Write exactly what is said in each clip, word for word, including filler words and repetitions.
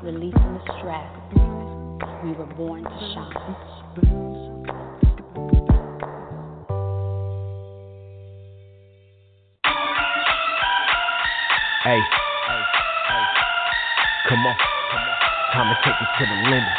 releasing the stress. We were born to shine. Hey, come on, time to take it to the limit.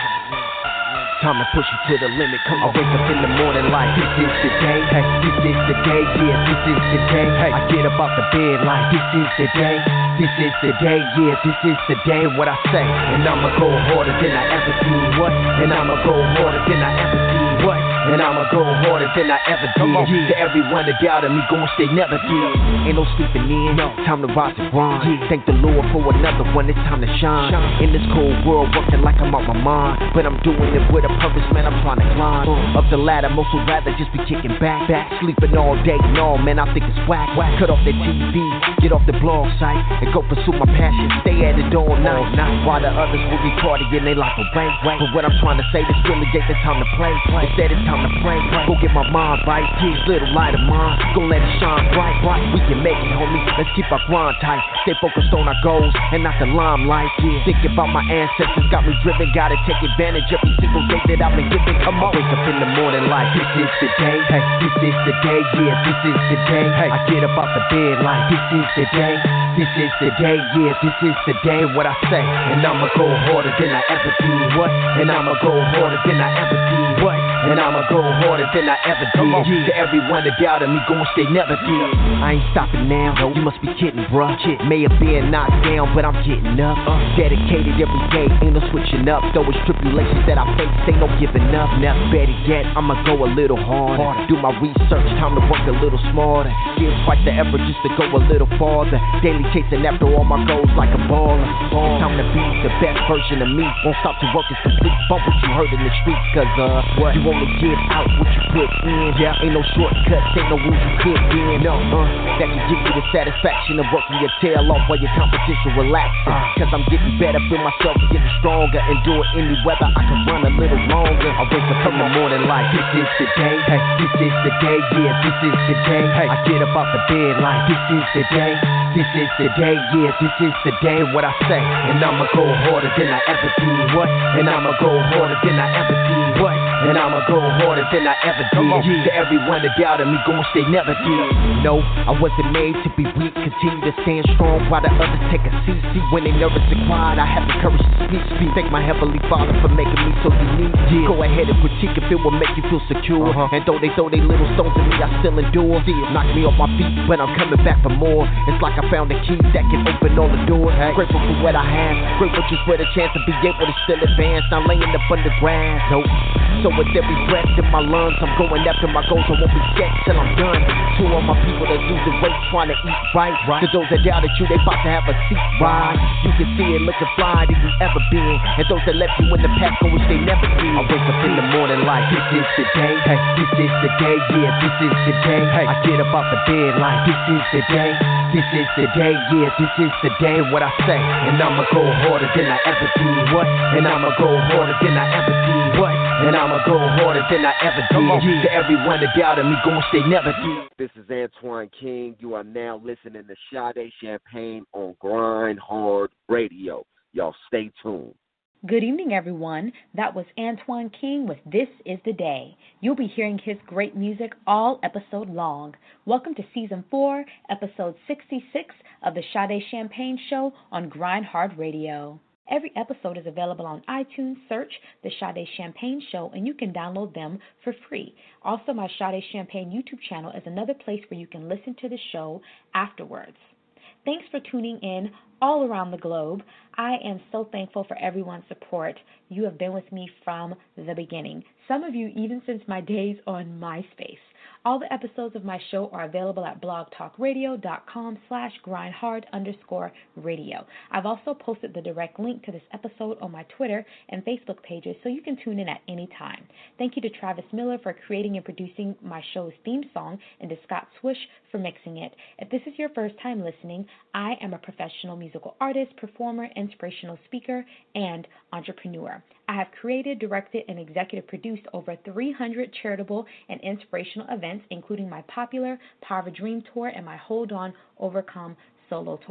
Time to push it to the limit. Come on, I wake up in the morning like this is the day. Hey, this is the day. Yeah, this is the day. Hey, I get up out the bed like this is the day. This is the day. Yeah, this is the day. What I say, and I'ma go harder than I ever did. What? And I'ma go harder than I ever did. What? And I'ma go harder than I ever did. Yeah. To everyone that doubted me, gon' stay never did. Ain't no sleeping in. No. Time to rise and grind. Yeah. Thank the Lord for another one. It's time to shine. shine. In this cold world, working like I'm out my mind, but I'm doing it with a purpose, man. I'm trying to climb uh. up the ladder. Most would rather just be kicking back, back, sleeping all day. No, man, I think it's whack. whack. Cut off that T V, get off the blog site, and go pursue my passion. Stay at it all night, night. While the others will be partying, they like a rank. But what I'm trying to say, this really ain't the time to play. Instead, it's time to pray. Go get my mind right. This little light of mine, go let it shine bright, bright. We can make it, homie. Let's keep our grind tight. Stay focused on our goals and not the limelight. Yeah. Think about my ancestors, got me driven. Gotta take advantage every single day that I've been given. Come on, wake up in the morning like this is the day. Hey, this is the day. Yeah, this is the day. Hey, I get up out the bed like this is the day. This is the day. Yeah, this is the day. What I say, and I'ma go harder than I ever did. What? And I'ma go harder than I ever did. What? And I'ma go harder than I ever did. Yeah. To everyone that doubted me, gon' stay never did. I ain't stopping now. No, you must be kidding, bruh. Shit, may have been knocked down, but I'm getting up. Uh, dedicated every day, ain't no switching up. Though it's tribulations that I face, ain't no giving up. Never better yet, I'ma go a little harder. Do my research, time to work a little smarter. Give quite the effort just to go a little farther. Daily chasing after all my goals like a baller. It's time to be the best version of me. Won't stop till work is complete. Bump what you heard in the streets, cause uh, what? You only give out what you put in. Yeah, ain't no shortcuts, ain't no rules you could in. No, uh, that can give you the satisfaction of working your tail off while your competition relaxing. Cause I'm getting better, feel myself getting stronger. Endure any weather, I can run a little longer. I wake up in the morning like this is the day. Hey, this is the day. Yeah, this is the day. Hey, I get up out the bed like this is the day. This is the day. Yeah, this is the day. What I say, and I'ma go harder than I ever did. What? And I'ma go harder than I ever did. What? And I'ma go harder than I ever did. Yeah. To everyone that doubted me, gon' stay never did. No, I wasn't made to be weak. Continue to stand strong while the others take a seat. See, when they nervous and quiet, I have the courage to speak. Speak. Thank my heavenly Father for making me so unique. Yeah. Go ahead and critique if it will make you feel secure. Uh-huh. And though they throw their little stones at me, I still endure. See, it knocked me off my feet, but I'm coming back for more. It's like I found a key that can open all the doors. Hey. Grateful for what I have. Grateful just for the chance to be able to still advance. Not laying up under grass. Nope. So with every breath in my lungs, I'm going after my goals. I won't be scared till I'm done. To all my people that lose the weight trying to eat right. right. To those that doubted you, they about to have a seat right. You can see it looking fly than you ever been. And those that left you in the past, go wish they never did. I wake up in the morning like this is the day. Hey, this is the day. Yeah, this is the day. Hey, I get up out the bed like this is the day. This is the day. Yeah, this is the day. What I say, and I'ma go harder than I ever did. What? And I'ma go harder than I ever did. What? And I'ma go harder than I ever did. Yeah. To everyone that doubted me, gon' stay never did. This is Antoine King. You are now listening to Sade Champagne on Grind Hard Radio. Y'all stay tuned. Good evening, everyone. That was Antoine King with This Is the Day. You'll be hearing his great music all episode long. Welcome to Season four, Episode sixty-six of the Sade Champagne Show on Grind Hard Radio. Every episode is available on iTunes. Search The Sade Champagne Show, and you can download them for free. Also, my Sade Champagne YouTube channel is another place where you can listen to the show afterwards. Thanks for tuning in all around the globe. I am so thankful for everyone's support. You have been with me from the beginning. Some of you even since my days on MySpace. All the episodes of my show are available at blogtalkradio.com slash grindhard underscore radio. I've also posted the direct link to this episode on my Twitter and Facebook pages so you can tune in at any time. Thank you to Travis Miller for creating and producing my show's theme song and to Scott Swish for mixing it. If this is your first time listening, I am a professional musical artist, performer, inspirational speaker, and entrepreneur. I have created, directed, and executive produced over three hundred charitable and inspirational events, including my popular Power of a Dream tour and my Hold On, Overcome solo tour.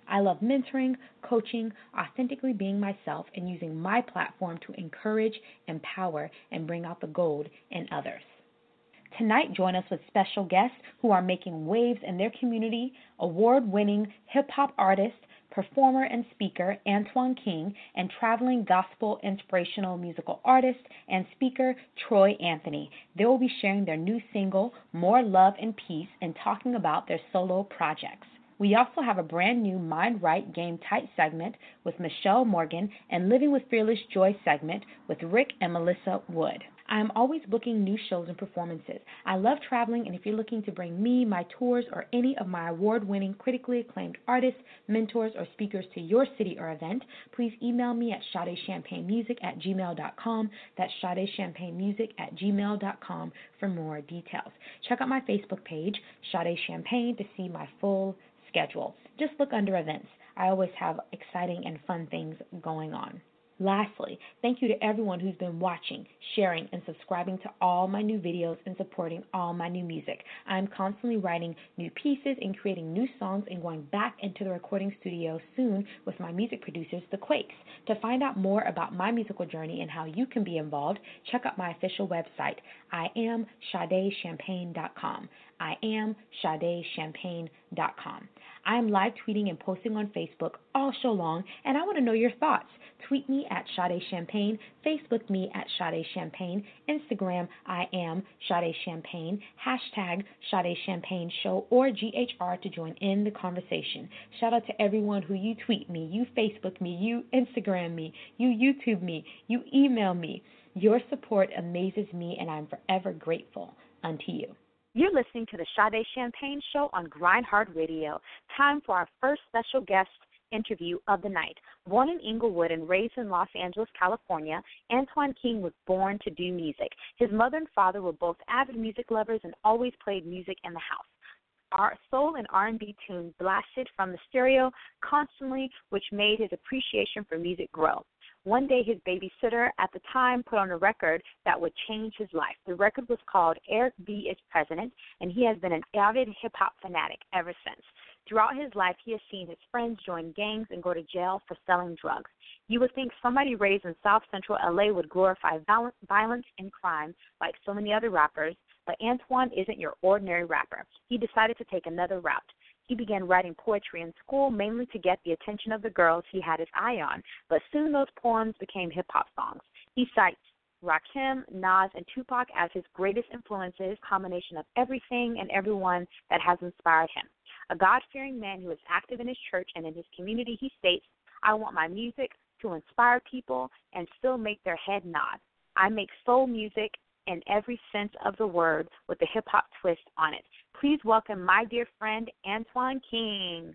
I love mentoring, coaching, authentically being myself, and using my platform to encourage, empower, and bring out the gold in others. Tonight, join us with special guests who are making waves in their community, award-winning hip-hop artist, performer and speaker Antoine King, and traveling gospel inspirational musical artist and speaker Troy Anthony. They will be sharing their new single, More Love and Peace, and talking about their solo projects. We also have a brand new Mind Right, Game Tight segment with Michelle Morgan and Living with Fearless Joy segment with Rick and Melissa Wood. I am always booking new shows and performances. I love traveling, and if you're looking to bring me, my tours, or any of my award-winning, critically acclaimed artists, mentors, or speakers to your city or event, please email me at sadechampagnemusic at gmail dot com. That's sadechampagnemusic at gmail dot com for more details. Check out my Facebook page, Sade Champagne, to see my full schedule. Just look under events. I always have exciting and fun things going on. Lastly, thank you to everyone who's been watching, sharing, and subscribing to all my new videos and supporting all my new music. I'm constantly writing new pieces and creating new songs and going back into the recording studio soon with my music producers, The Quakes. To find out more about my musical journey and how you can be involved, check out my official website, I am Sade Champagne dot com. I am Sade Champagne dot com. I am live tweeting and posting on Facebook all show long, and I want to know your thoughts. Tweet me at Sade Champagne, Facebook me at Sade Champagne, Instagram I am Sade Champagne, hashtag Sade Champagne Show or G H R to join in the conversation. Shout out to everyone who you tweet me, you Facebook me, you Instagram me, you YouTube me, you email me. Your support amazes me, and I'm forever grateful unto you. You're listening to the Sade Champagne Show on Grind Hard Radio. Time for our first special guest interview of the night. Born in Inglewood and raised in Los Angeles, California, Antoine King was born to do music. His mother and father were both avid music lovers and always played music in the house. Our soul and R and B tunes blasted from the stereo constantly, which made his appreciation for music grow. One day, his babysitter at the time put on a record that would change his life. The record was called Eric B. is President, and he has been an avid hip-hop fanatic ever since. Throughout his life, he has seen his friends join gangs and go to jail for selling drugs. You would think somebody raised in South Central L A would glorify violence and crime like so many other rappers, but Antoine isn't your ordinary rapper. He decided to take another route. He began writing poetry in school, mainly to get the attention of the girls he had his eye on, but soon those poems became hip-hop songs. He cites Rakim, Nas, and Tupac as his greatest influences, combination of everything and everyone that has inspired him. A God-fearing man who is active in his church and in his community, he states, I want my music to inspire people and still make their head nod. I make soul music in every sense of the word with a hip-hop twist on it. Please welcome my dear friend, Antoine King.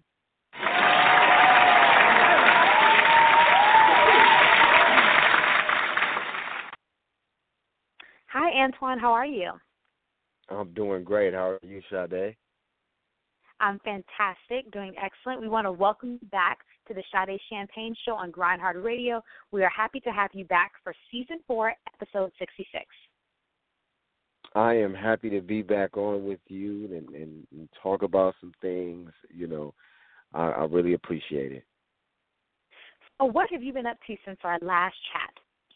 Hi, Antoine. How are you? I'm doing great. How are you, Sade? I'm fantastic, doing excellent. We want to welcome you back to the Sade Champagne Show on Grind Hard Radio. We are happy to have you back for Season four, Episode sixty-six. I am happy to be back on with you and, and, and talk about some things. You know, I, I really appreciate it. So what have you been up to since our last chat?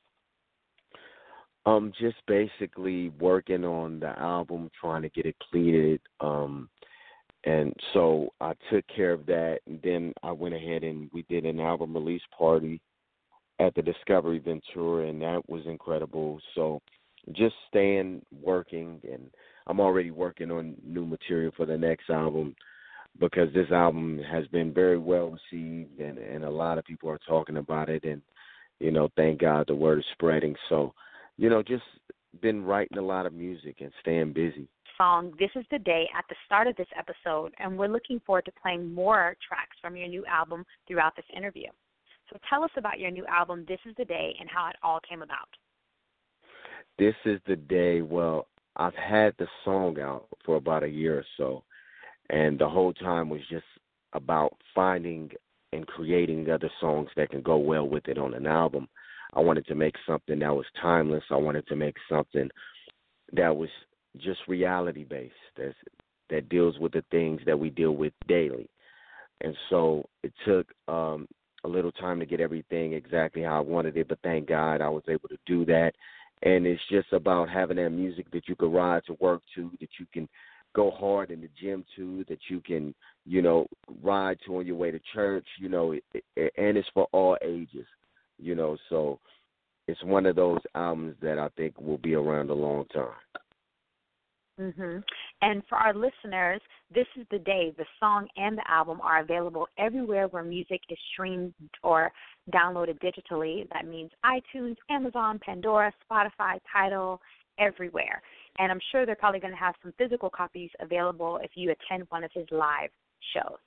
Um, just basically working on the album, trying to get it completed. Um, and so I took care of that, and then I went ahead and we did an album release party at the Discovery Ventura, and that was incredible. So just staying working, and I'm already working on new material for the next album because this album has been very well received, and, and a lot of people are talking about it, and, you know, thank God the word is spreading. So, you know, just been writing a lot of music and staying busy. Song, This Is the Day, at the start of this episode, and we're looking forward to playing more tracks from your new album throughout this interview. So tell us about your new album, This Is the Day, and how it all came about. This is the day, well, I've had the song out for about a year or so, and the whole time was just about finding and creating other songs that can go well with it on an album. I wanted to make something that was timeless. I wanted to make something that was just reality-based, that's, that deals with the things that we deal with daily. And so it took um, a little time to get everything exactly how I wanted it, but thank God I was able to do that. And it's just about having that music that you can ride to work to, that you can go hard in the gym to, that you can, you know, ride to on your way to church, you know, it, it, and it's for all ages, you know. So it's one of those albums that I think will be around a long time. Mhm. And for our listeners, This Is the Day, the song and the album are available everywhere where music is streamed or downloaded digitally. That means iTunes, Amazon, Pandora, Spotify, Tidal, everywhere. And I'm sure they're probably going to have some physical copies available if you attend one of his live shows.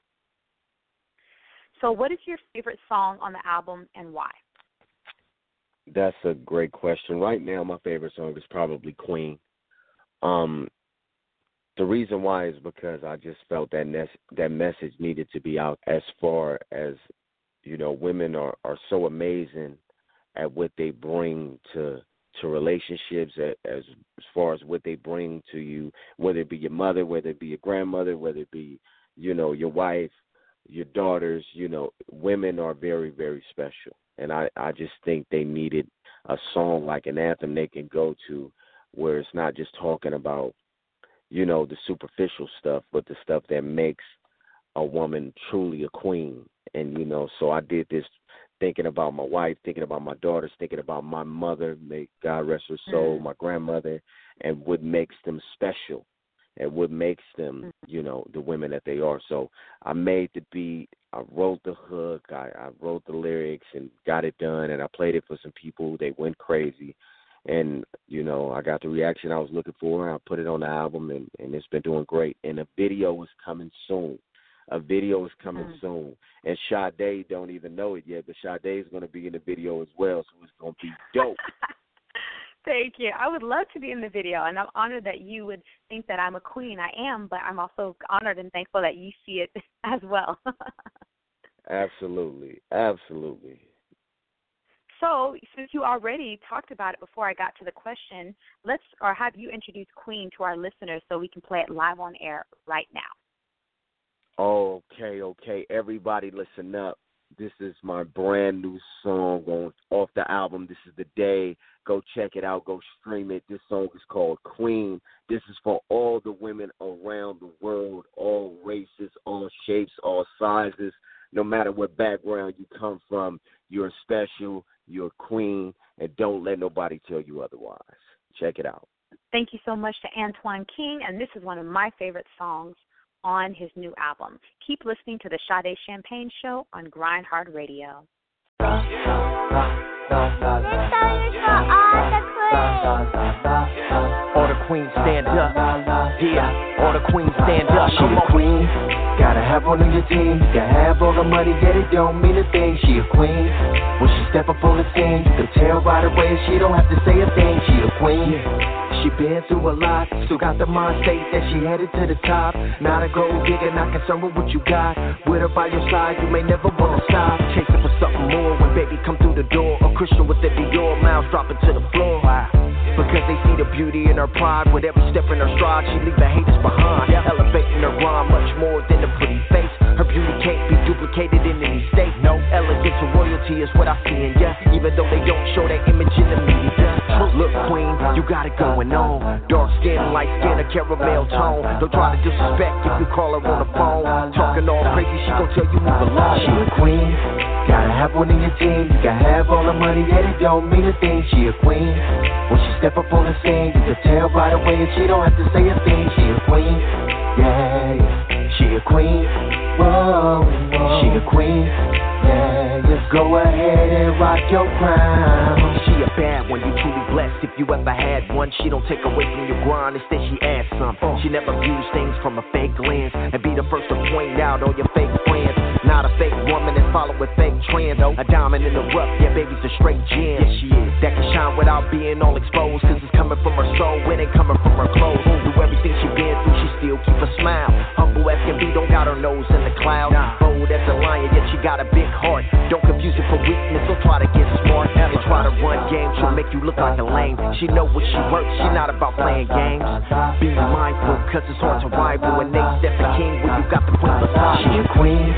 So what is your favorite song on the album and why? That's a great question. Right now, my favorite song is probably Queen. Um, the reason why is because I just felt that ne- that message needed to be out as far as, you know, women are, are so amazing at what they bring to to relationships, as, as far as what they bring to you, whether it be your mother, whether it be your grandmother, whether it be, you know, your wife, your daughters. You know, women are very, very special. And I, I just think they needed a song like an anthem they can go to where it's not just talking about, you know, the superficial stuff, but the stuff that makes a woman truly a queen. And, you know, so I did this thinking about my wife, thinking about my daughters, thinking about my mother, may God rest her soul, mm. my grandmother, and what makes them special and what makes them, you know, the women that they are. So I made the beat, I wrote the hook, I, I wrote the lyrics and got it done, and I played it for some people. They went crazy. And, you know, I got the reaction I was looking for, and I put it on the album, and, and it's been doing great. And a video is coming soon. A video is coming mm. soon. And Sade don't even know it yet, but Sade is going to be in the video as well, so it's going to be dope. Thank you. I would love to be in the video, and I'm honored that you would think that I'm a queen. I am, but I'm also honored and thankful that you see it as well. Absolutely. Absolutely. So, since you already talked about it before I got to the question, let's or have you introduce Queen to our listeners so we can play it live on air right now. Okay, okay. Everybody listen up. This is my brand new song on off the album. This Is the Day. Go check it out. Go stream it. This song is called Queen. This is for all the women around the world, all races, all shapes, all sizes. No matter what background you come from, you're special, you're a queen, and don't let nobody tell you otherwise. Check it out. Thank you so much to Antoine King, and this is one of my favorite songs on his new album. Keep listening to the Sade Champagne Show on Grind Hard Radio. All the queens stand up. Yeah, all the queens stand up. She a queen. Gotta have one on your team. Gotta have all the money, yet it don't mean a thing. She a queen. When she step up on the scene, you can tell right away she don't have to say a thing. She a queen. She been through a lot, still got the mind state that she headed to the top. Not a gold digger, not concerned with what you got. With her by your side, you may never wanna stop. Chasing for something more when baby come through the door. A Christian with the Dior, mouths dropping to the floor. Because they see the beauty in her pride. With every step in her stride, she leave the haters behind. Elevating her rhyme much more than a pretty face. Her beauty can't be duplicated in any state. No elegance or royalty is what I see in ya. Even though they don't show that image in the media. Look, queen, you got it going on. Dark skin, light skin, a caramel tone. Don't try to disrespect if you call her on the phone. Talking all crazy, she gon' tell you move along. She a queen. Gotta have one in your team. You gotta have all the money, yet it don't mean a thing. She a queen. When she step up on the scene, you can tell right away, and she don't have to say a thing. She a queen. Yeah, yeah. She a queen. Whoa, whoa. She a queen. Yeah, just go ahead and rock your crown. She a bad one, you truly blessed if you ever had one. She don't take away from your grind, instead she adds some. She never views things from a fake lens, and be the first to point out all your fake friends. Not a fake woman and following fake trends. A diamond in the rough, yeah, baby's a straight gem. Yes, she is. That can shine without being all exposed, cause it's coming from her soul, it ain't coming from her clothes. Through everything she been through, she still keep a smile. Humble as can be, don't got her nose in the cloud. Bold as a lion, yet she got a big heart. Don't confuse it for weakness, don't try to get smart. And try to run games, she'll make you look like a lame. She know what she works, she not about playing games. Be mindful, cause it's hard to rival. And they step the king when you got the queen beside. She a queen.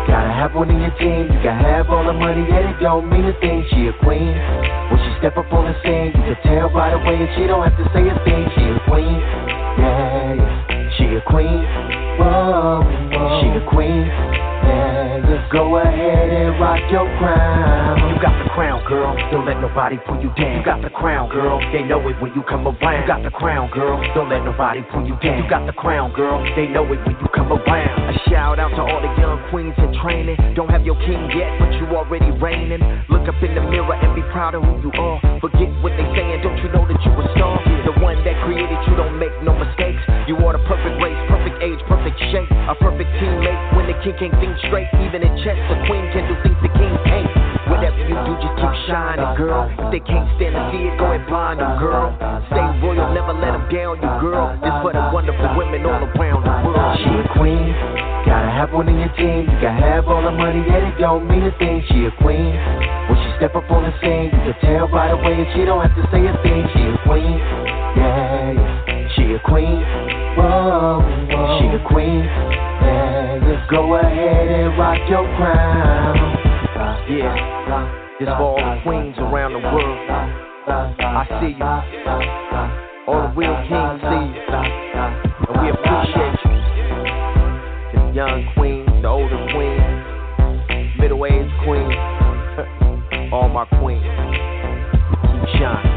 Gotta have one in your team. You can have all the money and it don't mean a thing. She a queen. When she step up on the scene, you can tell right away and she don't have to say a thing. She a queen. Yeah, yeah. She a queen. Whoa, whoa. She a queen. Yeah, yeah. Go ahead and rock your crown. You got the crown, girl. Don't let nobody pull you down. You got the crown, girl. They know it when you come around. You got the crown, girl. Don't let nobody pull you down. You got the crown, girl. They know it when you come around. A shout out to all the young queens in training. Don't have your king yet, but you already reigning. Look up in the mirror and be proud of who you are. Forget what they saying. Don't you know that you a star? The one that created you, don't make no mistakes. You are the perfect race, perfect age, perfect shape. A perfect teammate when the king can't think straight. Even in chess, the queen can do things the king can't. Whatever you do, just keep shining, girl. If they can't stand to see it, go ahead blind them, girl. Stay royal, never let them down, you girl. This for the wonderful women all around the world. She a queen, gotta have one in your team. You can have all the money and it don't mean a thing. She a queen, when she step up on the scene, you can tell right away and she don't have to say a thing. She a queen, yeah, yeah. She a queen, whoa, whoa. She a queen, yeah, yeah. Go ahead and rock your crown. Yeah, this for all the queens around the world. I see you. All the real kings see you. And we appreciate you. The young queens, the older queens, middle-aged queens, all my queens. Keep shining.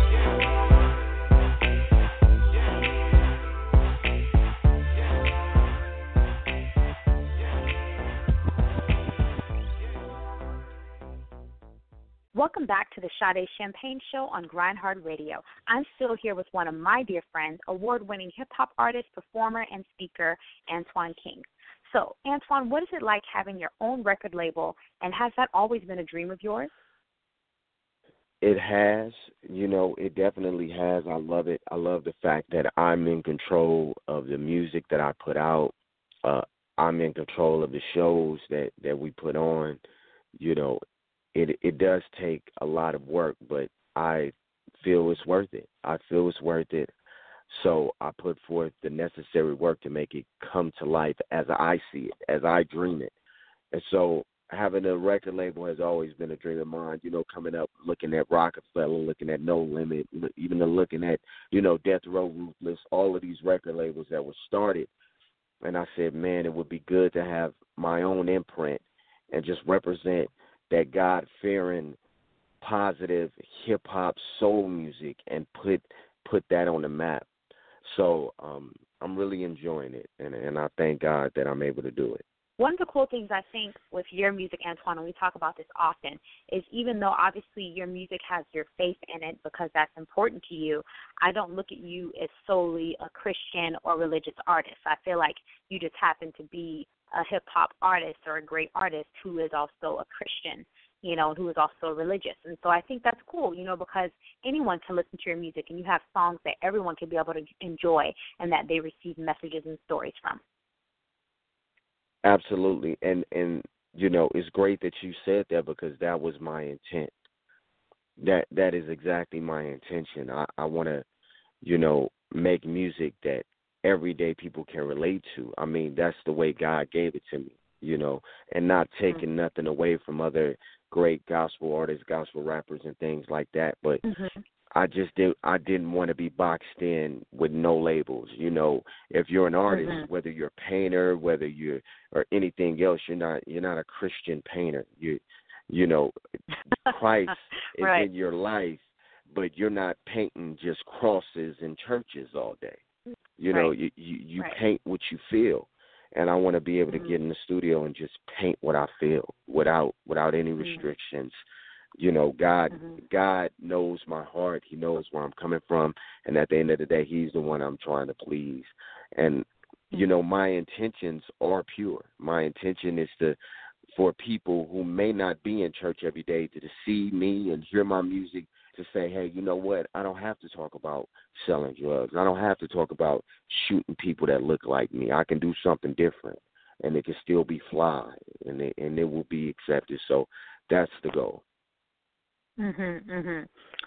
Welcome back to the Sade Champagne Show on Grind Hard Radio. I'm still here with one of my dear friends, award-winning hip-hop artist, performer, and speaker, Antwan King. So, Antwan, what is it like having your own record label, and has that always been a dream of yours? It has. You know, it definitely has. I love it. I love the fact that I'm in control of the music that I put out. Uh, I'm in control of the shows that, that we put on. You know, It it does take a lot of work, but I feel it's worth it. I feel it's worth it. So I put forth the necessary work to make it come to life as I see it, as I dream it. And so having a record label has always been a dream of mine, you know, coming up, looking at Rockefeller, looking at No Limit, even looking at, you know, Death Row, Ruthless, all of these record labels that were started. And I said, man, it would be good to have my own imprint and just represent that God-fearing, positive hip-hop soul music and put put that on the map. So um, I'm really enjoying it, and, and I thank God that I'm able to do it. One of the cool things I think with your music, Antwan, and we talk about this often, is even though obviously your music has your faith in it because that's important to you, I don't look at you as solely a Christian or religious artist. I feel like you just happen to be a hip-hop artist or a great artist who is also a Christian, you know, who is also religious. And so I think that's cool, you know, because anyone can listen to your music and you have songs that everyone can be able to enjoy and that they receive messages and stories from. Absolutely. And, and you know, it's great that you said that because that was my intent. That That is exactly my intention. I, I want to, you know, make music that everyday people can relate to. I mean, that's the way God gave it to me, you know, and not taking mm-hmm. nothing away from other great gospel artists, gospel rappers and things like that. But mm-hmm. I just did I didn't want to be boxed in with no labels. You know, if you're an artist, mm-hmm. whether you're a painter, whether you're or anything else, you're not you're not a Christian painter. You you know, Christ right. is in your life, but you're not painting just crosses in churches all day. You know, right. you, you, you right. paint what you feel, and I want to be able to mm-hmm. get in the studio and just paint what I feel without without any mm-hmm. restrictions. You know, God mm-hmm. God knows my heart. He knows where I'm coming from, and at the end of the day, He's the one I'm trying to please. And, mm-hmm. you know, my intentions are pure. My intention is to for people who may not be in church every day to, to see me and hear my music, to say, hey, you know what, I don't have to talk about selling drugs. I don't have to talk about shooting people that look like me. I can do something different, and it can still be fly, and it, and it will be accepted. So that's the goal. Mhm, mhm.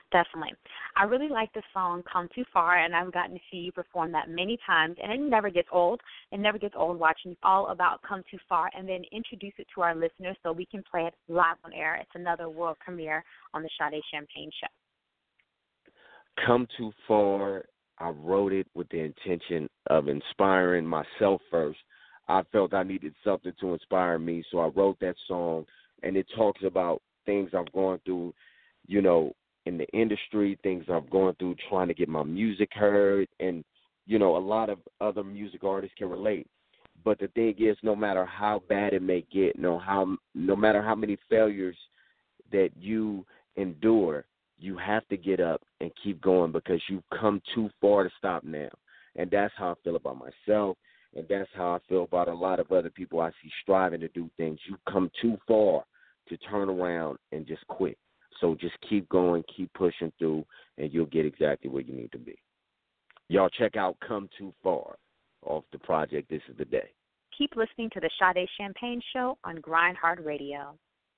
Definitely. I really like the song Come Too Far, and I've gotten to see you perform that many times, and it never gets old. It never gets old watching all about Come Too Far and then introduce it to our listeners so we can play it live on air. It's another world premiere on the Sade Champagne Show. Come Too Far, I wrote it with the intention of inspiring myself first. I felt I needed something to inspire me, so I wrote that song, and it talks about things I've gone through, you know, in the industry, things I've gone through trying to get my music heard, and, you know, a lot of other music artists can relate. But the thing is, no matter how bad it may get, no how no matter how many failures that you endure, you have to get up and keep going because you've come too far to stop now. And that's how I feel about myself, and that's how I feel about a lot of other people I see striving to do things. You've come too far to turn around and just quit. So just keep going, keep pushing through, and you'll get exactly where you need to be. Y'all check out Come Too Far off the project This Is the Day. Keep listening to the Sade Champagne Show on Grind Hard Radio.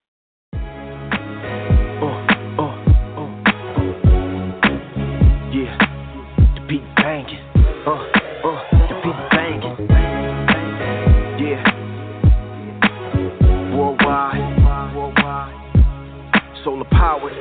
Uh, uh, uh, uh. Yeah, the beat banging. Uh, uh, the beat banging. Yeah, worldwide. Solar powered,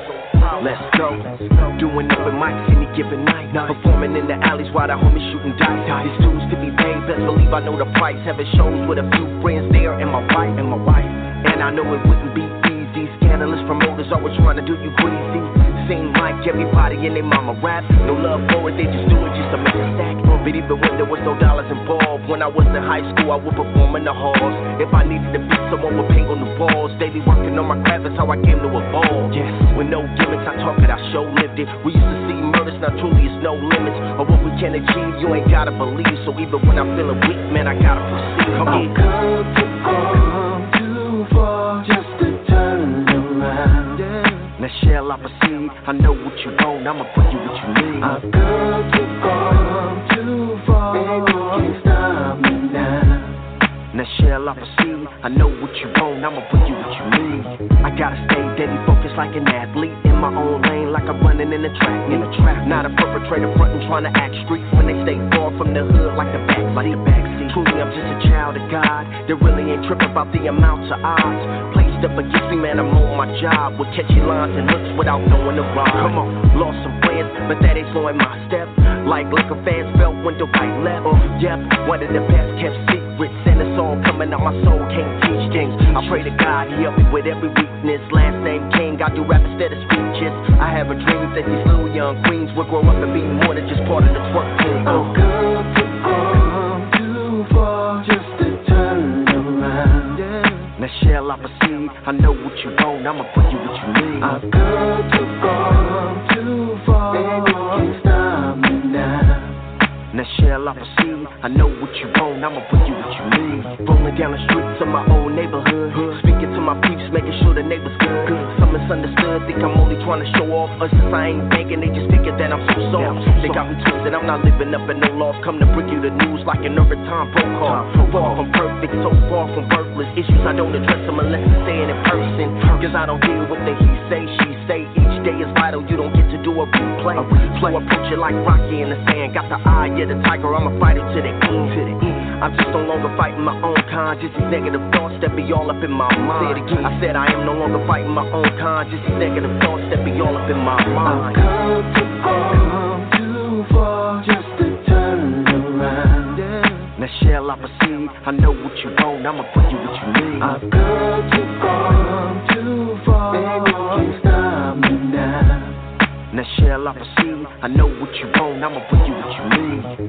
let's go. Doing open mics any given night. Performing in the alleys while the homies shooting dice. These dudes to be paid, best believe I know the price. Having shows with a few friends there and my wife and my wife. And I know it wouldn't be easy. Scandalous promoters always trying to do you greasy. Seem like everybody and their mama rap. No love for it, they just do it just to make a stack. But even when there was no dollars involved, when I was in high school, I would perform in the halls. If I needed to beat someone with paint on the walls, daily working on my craft is how I came to evolve. Yes. With no gimmicks, I talk it, I show lived it. We used to see murders, now truly it's no limits. Of what we can achieve, you ain't gotta believe. So even when I'm feeling weak, man, I gotta proceed. Come on. Come too far, too far, just to turn around. Yeah. Now shall I proceed? I know what you want, I'ma put you what you need. I've come too far, too far, can't stop me now. Now shall I proceed? I know what you want, I'ma put you what you need. I gotta stay steady, focused like an athlete. In my own lane, like I'm running in the track. In the track, not a perpetrator frontin' trying to act street. When they stay far from the hood, like the back, like the backseat. Truly, I'm just a child of God. They really ain't tripping about the amounts of odds. Placed up against me, man, I'm on my job. With catchy lines and hooks without knowing the rhyme. Come on, lost some friends, but that ain't slowing my step. Like liquor fans felt when the right left. Oh, yep, one of the best kept secrets. And it's all coming out my soul, can't teach things. I pray to God, he help me with every weakness. Last name King, I do rap instead of speeches. I have a dream that these little young queens will grow up and be more than just part of the twerk team. I've come too far, too far, just to turn around. Yeah. Now shall I proceed? I know what you want, I'ma put you what you need. I've come too far, too far, can't stop me now. Now shall I proceed? I know what you want, I'ma put you what you need. Rolling down the streets of my old neighborhood, speaking to my peeps, making sure the neighbors good. Some misunderstood, think I'm only trying to show off. Us since I ain't begging, they just thinking that I'm so soft. They got me twisted, I'm not living up in no loft. Come to bring you the news like an overtime protocol. Far from perfect, so far from worthless. Issues I don't address them unless I say it in person. Cause I don't deal with the he say, she say. Each day is vital, you don't get to do a replay. So approach it like Rocky in the sand. Got the eye of the tiger, I'ma fight it to the end. To the end. I'm just no longer fighting my own kind. Just these negative thoughts that be all up in my mind. Say it again. I said I am no longer fighting my own kind. Just these negative thoughts that be all up in my mind. I've come too far, too far, just to turn around. Yeah. Now shall I proceed? I know what you want, I'ma put you what you need. I've come too far, too far, can't stop me now. Now shall I proceed? I know what you want, I'ma put you what you need.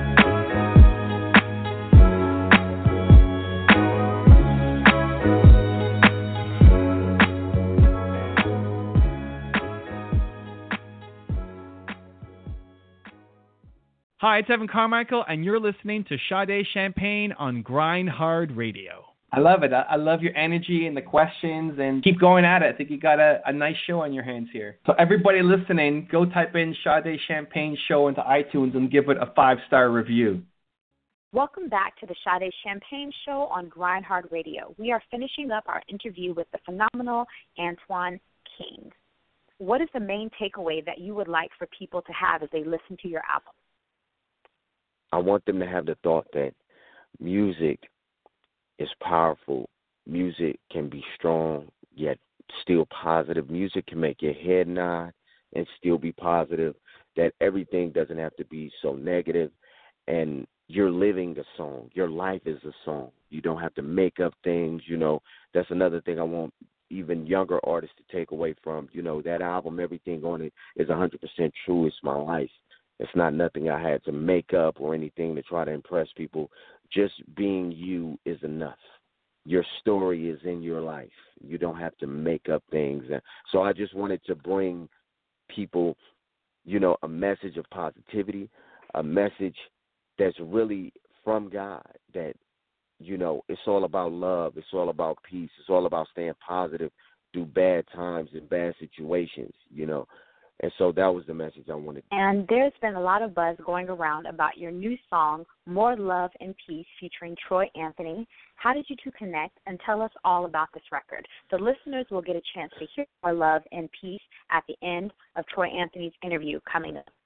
Hi, it's Evan Carmichael, and you're listening to Sade Champagne on Grind Hard Radio. I love it. I, I love your energy and the questions, and keep going at it. I think you got a, a nice show on your hands here. So everybody listening, go type in Sade Champagne Show into iTunes and give it a five-star review. Welcome back to the Sade Champagne Show on Grind Hard Radio. We are finishing up our interview with the phenomenal Antoine King. what is the main takeaway that you would like for people to have as they listen to your album? I want them to have the thought that music is powerful. Music can be strong, yet still positive. Music can make your head nod and still be positive, that everything doesn't have to be so negative. And you're living a song. Your life is a song. You don't have to make up things. You know, that's another thing I want even younger artists to take away from. You know, that album, everything on it is one hundred percent true. It's my life. It's not nothing I had to make up or anything to try to impress people. Just being you is enough. Your story is in your life. You don't have to make up things. And so I just wanted to bring people, you know, a message of positivity, a message that's really from God, that, you know, it's all about love. It's all about peace. It's all about staying positive through bad times and bad situations, you know. And so that was the message I wanted. And there's been a lot of buzz going around about your new song, More Love and Peace, featuring Troy Anthony. How did you two connect? And tell us all about this record. The listeners will get a chance to hear More Love and Peace at the end of Troy Anthony's interview coming up.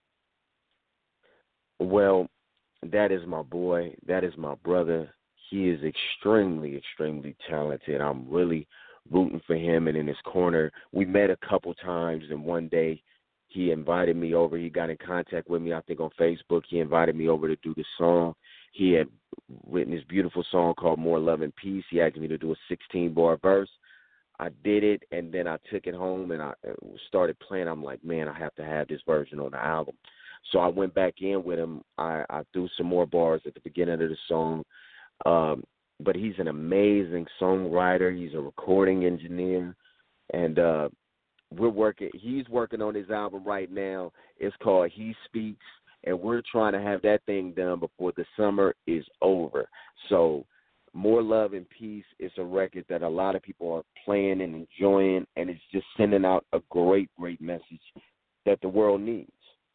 Well, that is my boy. That is my brother. He is extremely, extremely talented. I'm really rooting for him and in his corner. We met a couple times, and one day he invited me over. He got in contact with me, I think, on Facebook. He invited me over to do the song. He had written this beautiful song called More Love and Peace. He asked me to do a sixteen-bar verse. I did it, and then I took it home, and I started playing. I'm like, man, I have to have this version on the album. So I went back in with him. I, I threw some more bars at the beginning of the song. Um, but he's an amazing songwriter. He's a recording engineer. And uh, we're working. He's working on his album right now. It's called He Speaks. And we're trying to have that thing done before the summer is over. So More Love and Peace is a record that a lot of people are playing and enjoying. And it's just sending out a great, great message that the world needs.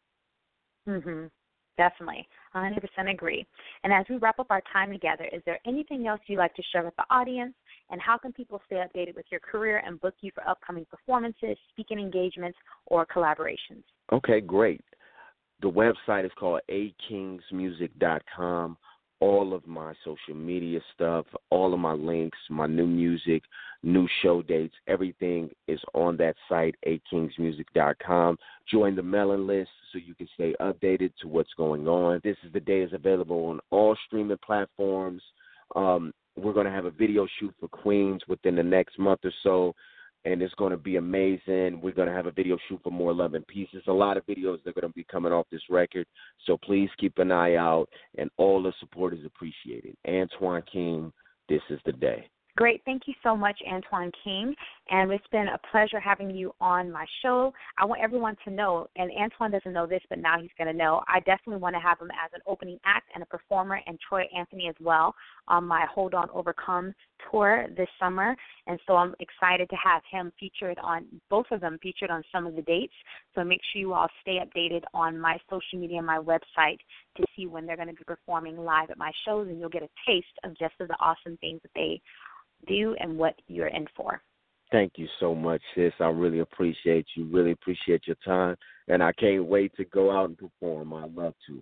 Mm-hmm. Definitely. one hundred percent agree. And as we wrap up our time together, is there anything else you'd like to share with the audience? And how can people stay updated with your career and book you for upcoming performances, speaking engagements, or collaborations? Okay, great. The website is called a kings music dot com. All of my social media stuff, all of my links, my new music, new show dates, everything is on that site, a kings music dot com. Join the mailing list so you can stay updated to what's going on. This is the Day is available on all streaming platforms. Um, we're going to have a video shoot for Queens within the next month or so, and it's going to be amazing. We're going to have a video shoot for More Love and Peace. There's a lot of videos that are going to be coming off this record, so please keep an eye out, and all the support is appreciated. Antoine King, this is the day. Great. Thank you so much, Antoine King. And it's been a pleasure having you on my show. I want everyone to know, and Antoine doesn't know this, but now he's going to know, I definitely want to have him as an opening act and a performer, and Troy Anthony as well, on my Hold On Overcome tour this summer. And so I'm excited to have him featured on, both of them featured on some of the dates. So make sure you all stay updated on my social media and my website to see when they're going to be performing live at my shows, and you'll get a taste of just of the awesome things that they do and what you're in for. Thank you so much, sis. I really appreciate you, really appreciate your time, and I can't wait to go out and perform. I'd love to.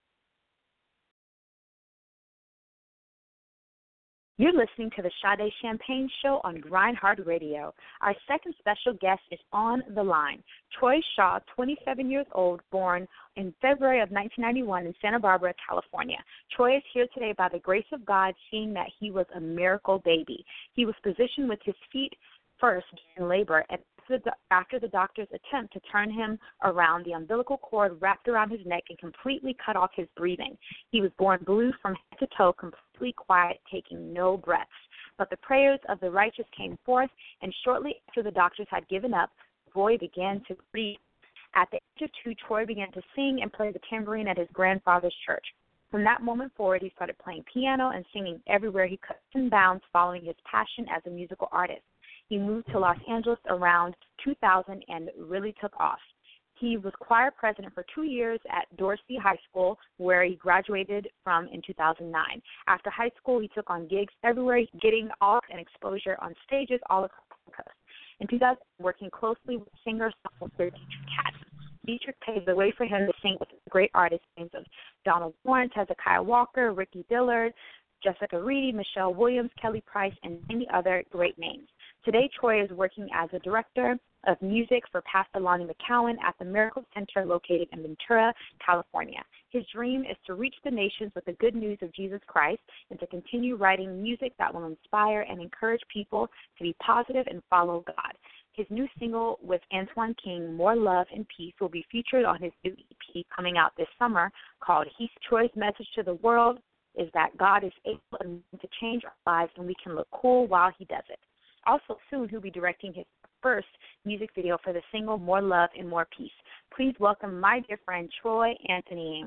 You're listening to the Sade Champagne Show on Grind Hard Radio. Our second special guest is on the line. Troy Shaw, twenty-seven years old, born in February of nineteen ninety-one in Santa Barbara, California. Troy is here today by the grace of God, seeing that he was a miracle baby. He was positioned with his feet first in labor, and after the doctor's attempt to turn him around, the umbilical cord wrapped around his neck and completely cut off his breathing. He was born blue from head to toe, completely quiet, taking no breaths. But the prayers of the righteous came forth, and shortly after the doctors had given up, the boy began to breathe. At the age of two, Troy began to sing and play the tambourine at his grandfather's church. From that moment forward, he started playing piano and singing everywhere he could, in bounds, following his passion as a musical artist. He moved to Los Angeles around two thousand and really took off. He was choir president for two years at Dorsey High School, where he graduated from in two thousand nine. After high school, he took on gigs everywhere, getting off and exposure on stages all across the coast. In two thousand, working closely with singer-songwriter Dietrich Katz. Dietrich paved the way for him to sing with great artists names of Donald Lawrence, Hezekiah Walker, Ricky Dillard, Jessica Reed, Michelle Williams, Kelly Price, and many other great names. Today, Troy is working as a director of music for Pastor Lonnie McCowan at the Miracle Center located in Ventura, California. His dream is to reach the nations with the good news of Jesus Christ and to continue writing music that will inspire and encourage people to be positive and follow God. His new single with Antoine King, More Love and Peace, will be featured on his new E P coming out this summer called He's Troy's Message to the World is that God is able to change our lives and we can look cool while he does it. Also, soon he'll be directing his first music video for the single More Love and More Peace. Please welcome my dear friend Troy Anthony.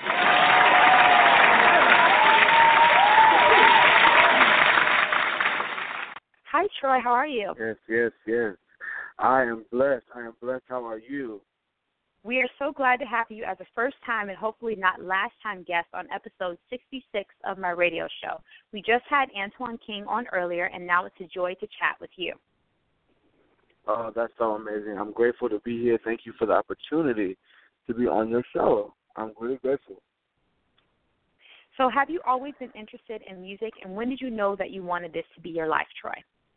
Hi, Troy. How are you? Yes, yes, yes. I am blessed. I am blessed. How are you? We are so glad to have you as a first-time and hopefully not last-time guest on episode sixty-six of my radio show. We just had Antoine King on earlier, and now it's a joy to chat with you. Oh, that's so amazing. I'm grateful to be here. Thank you for the opportunity to be on your show. I'm really grateful. So have you always been interested in music, and when did you know that you wanted this to be your life, Troy?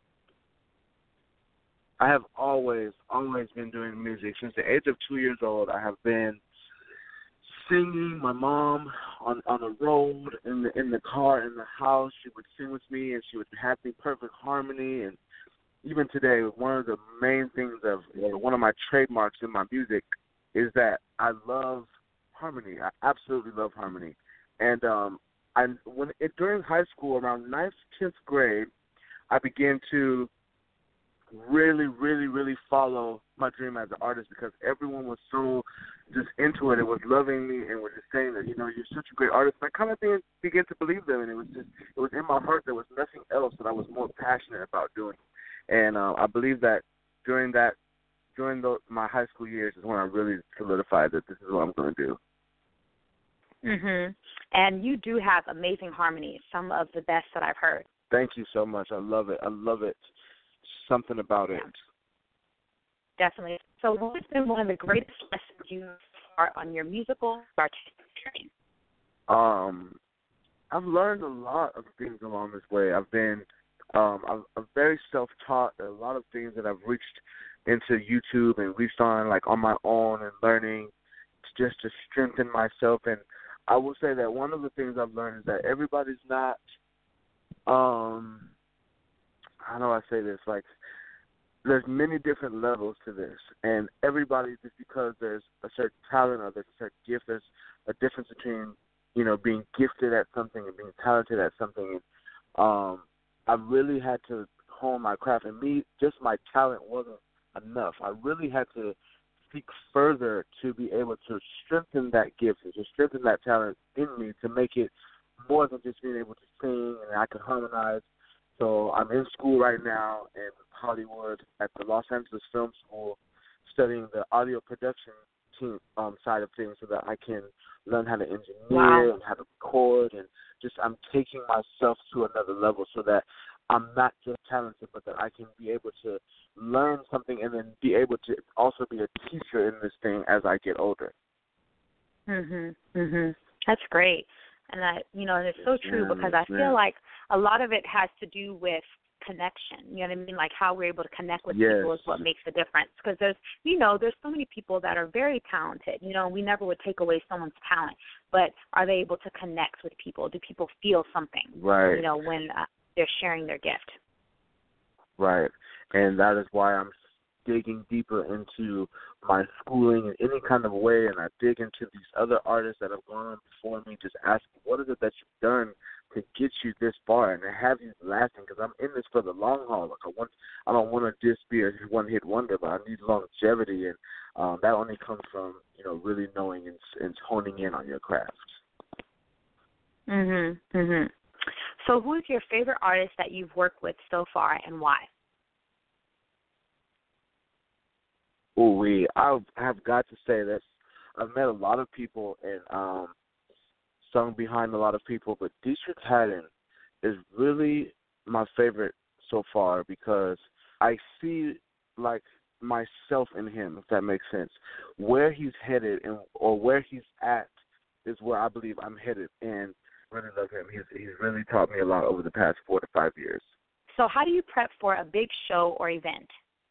I have always, always been doing music. Since the age of two years old, I have been singing. My mom on on the road, in the in the car, in the house, she would sing with me, and she would have me perfect harmony. And even today, one of the main things of you know, one of my trademarks in my music is that I love harmony. I absolutely love harmony. And um, I when it, during high school, around ninth, tenth grade, I began to really, really, really follow my dream as an artist because everyone was so just into it and was loving me and was just saying that, you know, you're such a great artist. And I kind of began, began to believe them, and it was just, it was in my heart. There was nothing else that I was more passionate about doing. And uh, I believe that during that, during the, my high school years is when I really solidified that this is what I'm going to do. Mhm. And you do have amazing harmony, some of the best that I've heard. Thank you so much. I love it. I love it. Something about it. Definitely. So what has been one of the greatest lessons you learned on your musical artistic journey? Um, I've learned a lot of things along this way. I've been um, I'm, I'm very self-taught. There are a lot of things that I've reached into YouTube and reached on like on my own and learning just to strengthen myself. And I will say that one of the things I've learned is that everybody's not um, how do I say this? Like, there's many different levels to this, and everybody, just because there's a certain talent or there's a certain gift, there's a difference between, you know, being gifted at something and being talented at something. And um, I really had to hone my craft, and me, just my talent wasn't enough. I really had to seek further to be able to strengthen that gift and to strengthen that talent in me to make it more than just being able to sing and I could harmonize. So I'm in school right now in Hollywood at the Los Angeles Film School studying the audio production team um, side of things so that I can learn how to engineer wow. and how to record, and just I'm taking myself to another level so that I'm not just talented, but that I can be able to learn something and then be able to also be a teacher in this thing as I get older. Mhm. Mhm. That's great. And I, you know, and it's so true yeah, because I yeah. feel like a lot of it has to do with connection. You know what I mean? Like how we're able to connect with yes. people is what makes a difference. Because there's, you know, there's so many people that are very talented. You know, we never would take away someone's talent, but are they able to connect with people? Do people feel something? Right. You know, when uh, they're sharing their gift. Right. And that is why I'm digging deeper into my schooling in any kind of way, and I dig into these other artists that have gone on before me, just asking, what is it that you've done to get you this far and to have you lasting? Because I'm in this for the long haul. Like I want, I don't want to just be a one-hit wonder, but I need longevity, and um, that only comes from you know really knowing and, and honing in on your craft. Mhm. Mhm. So, who is your favorite artist that you've worked with so far, and why? Oh, we. I have got to say this. I've met a lot of people and um, sung behind a lot of people, but Dietrich Haddon is really my favorite so far because I see like myself in him, if that makes sense. Where he's headed and or where he's at is where I believe I'm headed, and really love him. He's he's really taught me a lot over the past four to five years. So how do you prep for a big show or event?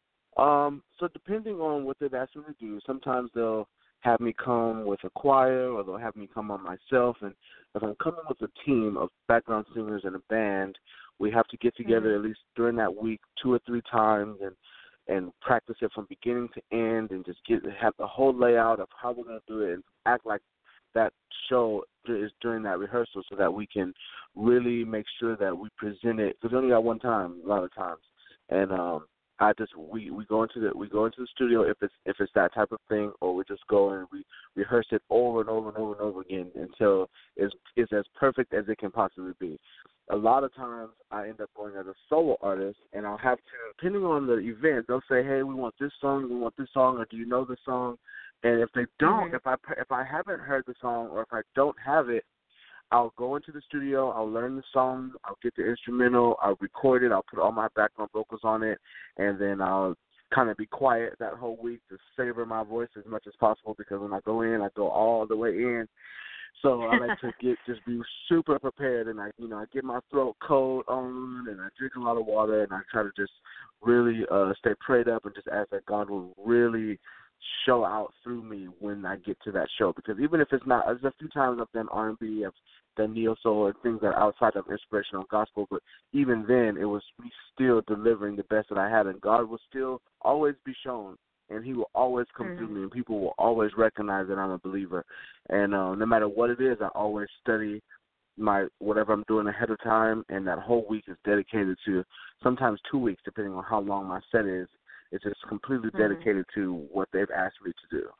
Um, so depending on what they've asked me to do, sometimes they'll have me come with a choir, or they'll have me come on myself. And if I'm coming with a team of background singers and a band, we have to get together mm-hmm. at least during that week two or three times and and practice it from beginning to end, and just get have the whole layout of how we're going to do it and act like that show is during that rehearsal, so that we can really make sure that we present it, because we only got one time a lot of times. And um, I just we, we go into the we go into the studio if it's if it's that type of thing, or we just go and we rehearse it over and over and over and over again until it's it's as perfect as it can possibly be. A lot of times I end up going as a solo artist, and I'll have to, depending on the event, they'll say, hey, we want this song, we want this song, or do you know the song? And if they don't, mm-hmm. if I if I haven't heard the song, or if I don't have it, I'll go into the studio, I'll learn the song, I'll get the instrumental, I'll record it, I'll put all my background vocals on it, and then I'll kind of be quiet that whole week to savor my voice as much as possible, because when I go in, I go all the way in. So I like to get just be super prepared, and I you know I get my throat coat on, and I drink a lot of water, and I try to just really uh, stay prayed up and just ask that God will really show out through me when I get to that show. Because even if it's not, there's a few times I've done R and B, I've done neo soul, and things that are outside of inspirational gospel, but even then it was me still delivering the best that I had, and God will still always be shown, and he will always come mm-hmm. through me, and people will always recognize that I'm a believer. And uh, no matter what it is, I always study my whatever I'm doing ahead of time, and that whole week is dedicated to, sometimes two weeks, depending on how long my set is. It's just completely mm-hmm. dedicated to what they've asked me to do.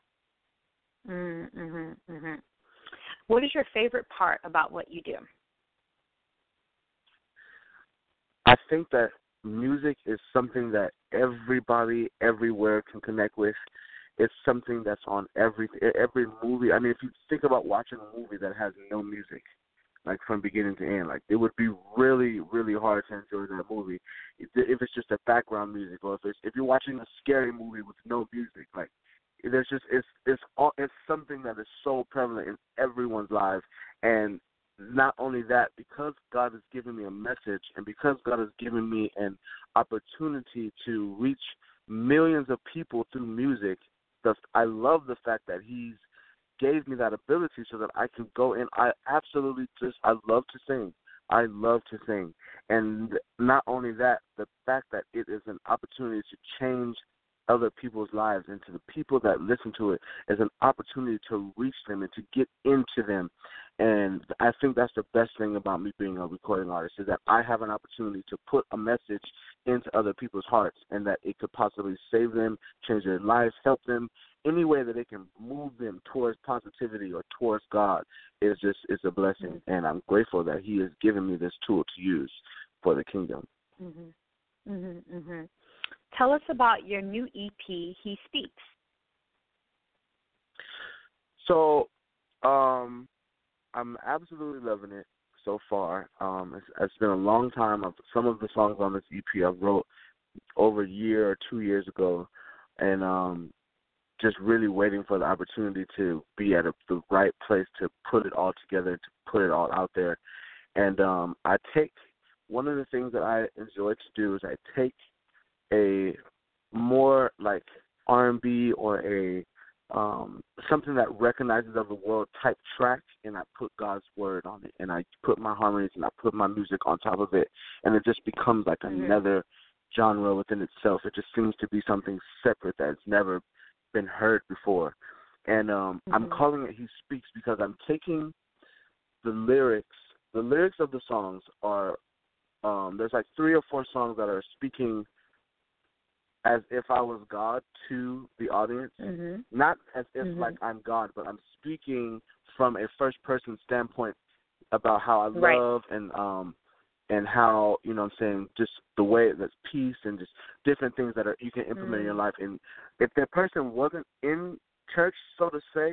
Mm-hmm, mm-hmm. What is your favorite part about what you do? I think that music is something that everybody everywhere can connect with. It's something that's on every every movie. I mean, if you think about watching a movie that has no music, like from beginning to end, like it would be really, really hard to enjoy that movie if it's just a background music, or if it's if you're watching a scary movie with no music. Like there's just it's it's all it's something that is so prevalent in everyone's lives. And not only that, because God has given me a message, and because God has given me an opportunity to reach millions of people through music, the, I love the fact that He's gave me that ability so that I can go in. I absolutely just, I love to sing. I love to sing. And not only that, the fact that it is an opportunity to change other people's lives, and to the people that listen to it is an opportunity to reach them and to get into them. And I think that's the best thing about me being a recording artist, is that I have an opportunity to put a message into other people's hearts, and that it could possibly save them, change their lives, help them, any way that it can move them towards positivity or towards God is just is a blessing. Mm-hmm. And I'm grateful that He has given me this tool to use for the kingdom. Mm-hmm. Mm-hmm. Mm-hmm. Tell us about your new E P, He Speaks. So, um, I'm absolutely loving it so far. Um, it's, it's been a long time. I've, some of the songs on this E P I wrote over a year or two years ago, and um, just really waiting for the opportunity to be at a, the right place to put it all together, to put it all out there. And um, I take one of the things that I enjoy to do is I take a more like R and B or a um, something that recognizes of the world type track, and I put God's word on it, and I put my harmonies and I put my music on top of it, and it just becomes like mm-hmm. another genre within itself. It just seems to be something separate that's never been heard before. And um, mm-hmm. I'm calling it He Speaks because I'm taking the lyrics. The lyrics of the songs are um, there's like three or four songs that are speaking as if I was God to the audience, mm-hmm. not as if mm-hmm. like I'm God, but I'm speaking from a first-person standpoint about how I right. love and um and how, you know what I'm saying, just the way that's peace and just different things that are you can implement mm-hmm. in your life. And if that person wasn't in church, so to say,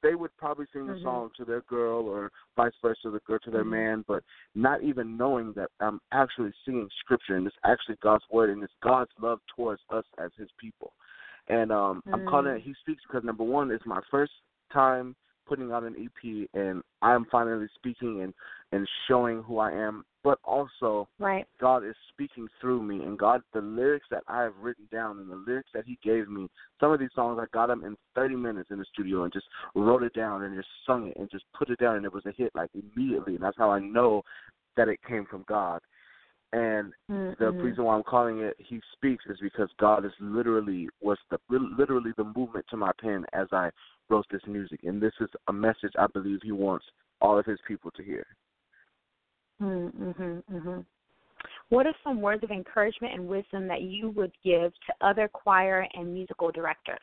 they would probably sing the Mhm. song to their girl or vice versa, the girl to their Mhm. man, but not even knowing that I'm actually singing scripture and it's actually God's word and it's God's love towards us as his people. And um, I'm calling it Mm. He Speaks because, number one, it's my first time putting out an E P, and I'm finally speaking and, and showing who I am. But also, Right. God is speaking through me, and God, the lyrics that I have written down and the lyrics that he gave me, some of these songs, I got them in thirty minutes in the studio and just wrote it down and just sung it and just put it down, and it was a hit, like, immediately. And that's how I know that it came from God. And Mm-hmm. the reason why I'm calling it He Speaks is because God is literally was the literally the movement to my pen as I wrote this music, and this is a message I believe he wants all of his people to hear. Mm-hmm. Mm-hmm. What are some words of encouragement and wisdom that you would give to other choir and musical directors?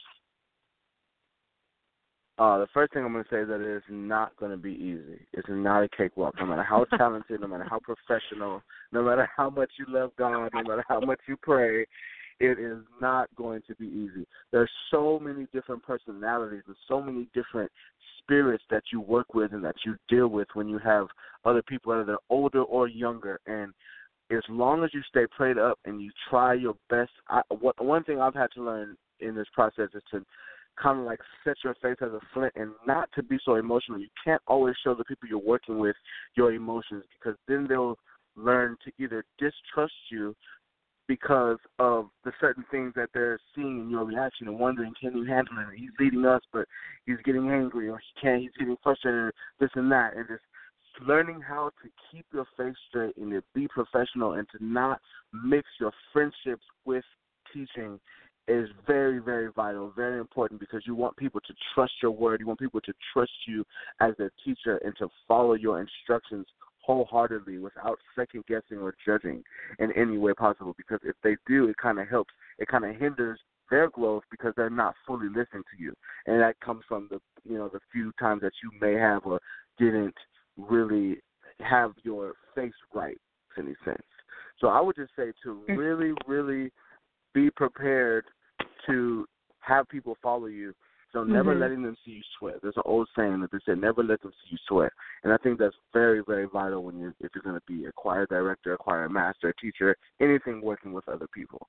Uh, the first thing I'm going to say is that it is not going to be easy. It's not a cakewalk. No matter how talented, no matter how professional, no matter how much you love God, no matter how much you pray, it is not going to be easy. There's so many different personalities and so many different spirits that you work with and that you deal with when you have other people, whether they're older or younger. And as long as you stay prayed up and you try your best, I, what, one thing I've had to learn in this process is to kind of like set your face as a flint and not to be so emotional. You can't always show the people you're working with your emotions because then they'll learn to either distrust you because of the certain things that they're seeing in your reaction and wondering, can you handle it? He's leading us, but he's getting angry, or he can't, he's getting frustrated, this and that. And just learning how to keep your face straight and to be professional and to not mix your friendships with teaching is very, very vital, very important, because you want people to trust your word. You want people to trust you as their teacher and to follow your instructions wholeheartedly without second guessing or judging in any way possible, because if they do, it kind of helps, it kind of hinders their growth because they're not fully listening to you. And that comes from the, you know, the few times that you may have or didn't really have your face right in any sense. So I would just say to really, really be prepared to have people follow you. So never Mm-hmm. letting them see you sweat. There's an old saying that they said, never let them see you sweat. And I think that's very, very vital when you're, if you're going to be a choir director, a choir master, a teacher, anything working with other people.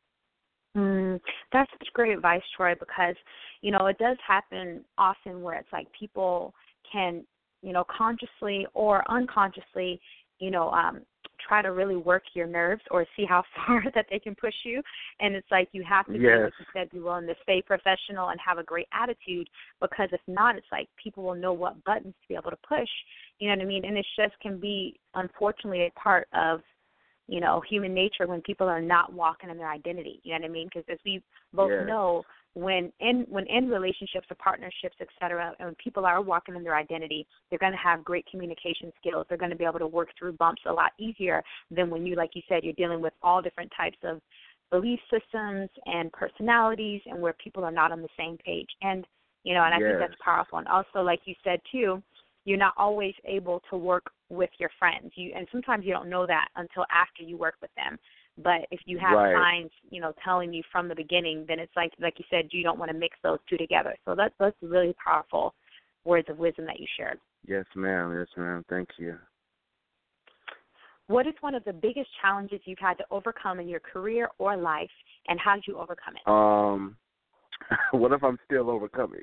Mm, that's such great advice, Troy, because, you know, it does happen often where it's like people can, you know, consciously or unconsciously, you know, um, try to really work your nerves or see how far that they can push you. And it's like you have to, Yes. be, like you said, be willing to stay professional and have a great attitude, because if not, it's like people will know what buttons to be able to push. You know what I mean? And it just can be, unfortunately, a part of, you know, human nature when people are not walking in their identity. You know what I mean? Because as we both Yes. know, when in when in relationships or partnerships, et cetera, and when people are walking in their identity, they're going to have great communication skills. They're going to be able to work through bumps a lot easier than when you, like you said, you're dealing with all different types of belief systems and personalities, and where people are not on the same page. And, you know, and I Yes. think that's powerful. And also, like you said, too, you're not always able to work with your friends. You and sometimes you don't know that until after you work with them. But if you have Right. signs, you know, telling you from the beginning, then it's like, like you said, you don't want to mix those two together. So that's that's really powerful words of wisdom that you shared. Yes, ma'am. Yes, ma'am. Thank you. What is one of the biggest challenges you've had to overcome in your career or life, and how did you overcome it? Um, what if I'm still overcoming?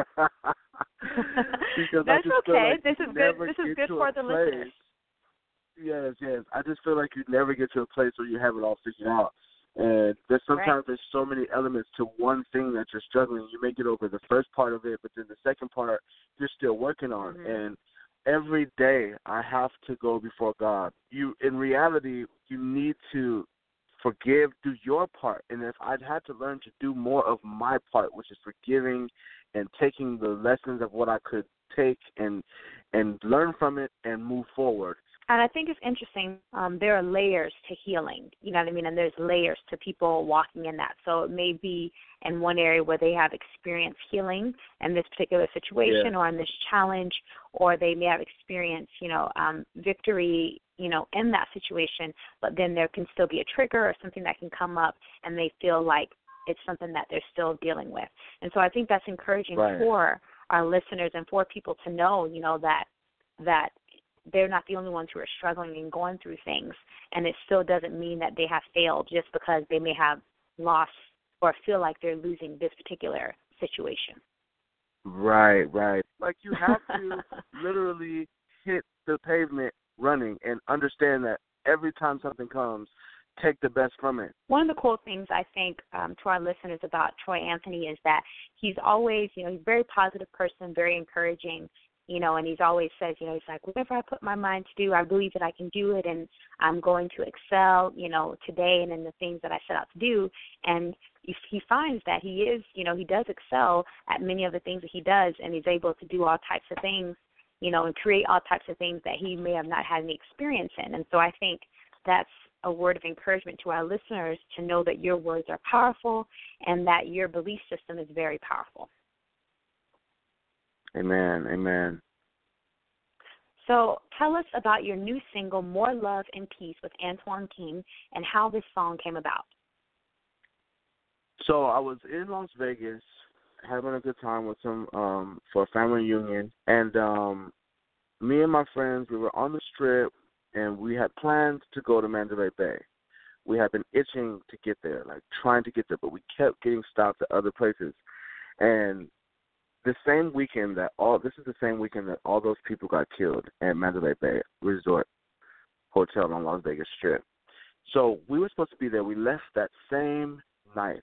Because I That's just feel okay. like this you is good. never This is get good to for a the place- listeners. Yes, yes. I just feel like you never get to a place where you have it all figured out. And there's sometimes Right. there's so many elements to one thing that you're struggling. You may get over the first part of it, but then the second part you're still working on. Mm-hmm. And every day I have to go before God. You, in reality, you need to forgive, do your part. And if I'd had to learn to do more of my part, which is forgiving and taking the lessons of what I could take and and learn from it and move forward. And I think it's interesting. Um, there are layers to healing, you know what I mean? And there's layers to people walking in that. So it may be in one area where they have experienced healing in this particular situation Yeah. or in this challenge, or they may have experienced, you know, um, victory, you know, in that situation. But then there can still be a trigger or something that can come up, and they feel like it's something that they're still dealing with. And so I think that's encouraging Right. for our listeners and for people to know, you know, that that they're not the only ones who are struggling and going through things, and it still doesn't mean that they have failed just because they may have lost or feel like they're losing this particular situation. Right, right. Like you have to literally hit the pavement running and understand that every time something comes, take the best from it. One of the cool things I think um, to our listeners about Troy Anthony is that he's always, you know, he's a very positive person, very encouraging, you know, and he's always says, you know, he's like, whatever I put my mind to do, I believe that I can do it, and I'm going to excel, you know, today and in the things that I set out to do. And he, he finds that he is, you know, he does excel at many of the things that he does, and he's able to do all types of things, you know, and create all types of things that he may have not had any experience in. And so I think that's a word of encouragement to our listeners to know that your words are powerful and that your belief system is very powerful. Amen, amen. So tell us about your new single, More Love and Peace, with Antoine King, and how this song came about. So I was in Las Vegas having a good time with some um, for a family reunion, and um, me and my friends, we were on the Strip, and we had plans to go to Mandalay Bay. We had been itching to get there, like trying to get there, but we kept getting stopped at other places. And the same weekend that all this is the same weekend that all those people got killed at Mandalay Bay Resort Hotel on Las Vegas Strip. So we were supposed to be there. We left that same night.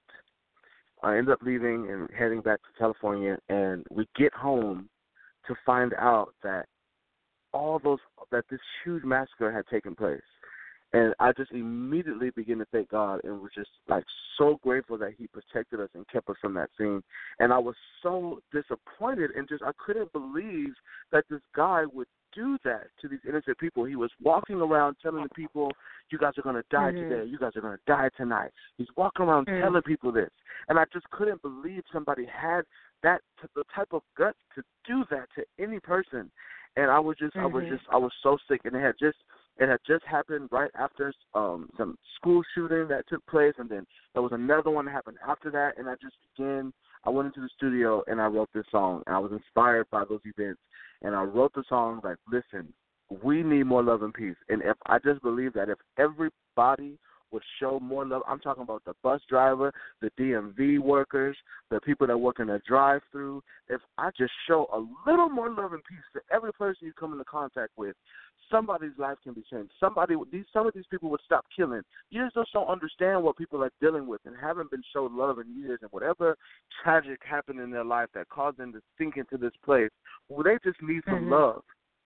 I ended up leaving and heading back to California, and we get home to find out that all those that this huge massacre had taken place. And I just immediately began to thank God and was just, like, so grateful that he protected us and kept us from that scene. And I was so disappointed and just I couldn't believe that this guy would do that to these innocent people. He was walking around telling the people, you guys are going to die mm-hmm. today. You guys are going to die tonight. He's walking around mm-hmm. telling people this. And I just couldn't believe somebody had that the type of guts to do that to any person. And I was just, mm-hmm. I was just, I was so sick. And it had just, it had just happened right after um, some school shooting that took place, and then there was another one that happened after that. And I just began, I went into the studio and I wrote this song, and I was inspired by those events. And I wrote the song like, listen, we need more love and peace. And if I just believe that if everybody would show more love, I'm talking about the bus driver, the D M V workers, the people that work in the drive-thru, if I just show a little more love and peace to every person you come into contact with, somebody's life can be changed. Somebody, these, some of these people would stop killing. You just don't understand what people are dealing with and haven't been showed love in years. And whatever tragic happened in their life that caused them to sink into this place, well, they just need some mm-hmm. love.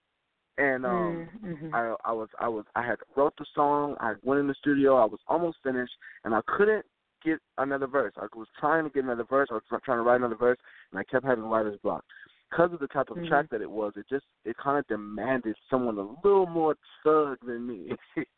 And um, mm-hmm. I, I was, I was, I had wrote the song. I went in the studio. I was almost finished, and I couldn't get another verse. I was trying to get another verse. I was trying to write another verse, and I kept having writer's block. Because of the type of mm-hmm. track that it was, it just it kind of demanded someone a little more thug than me.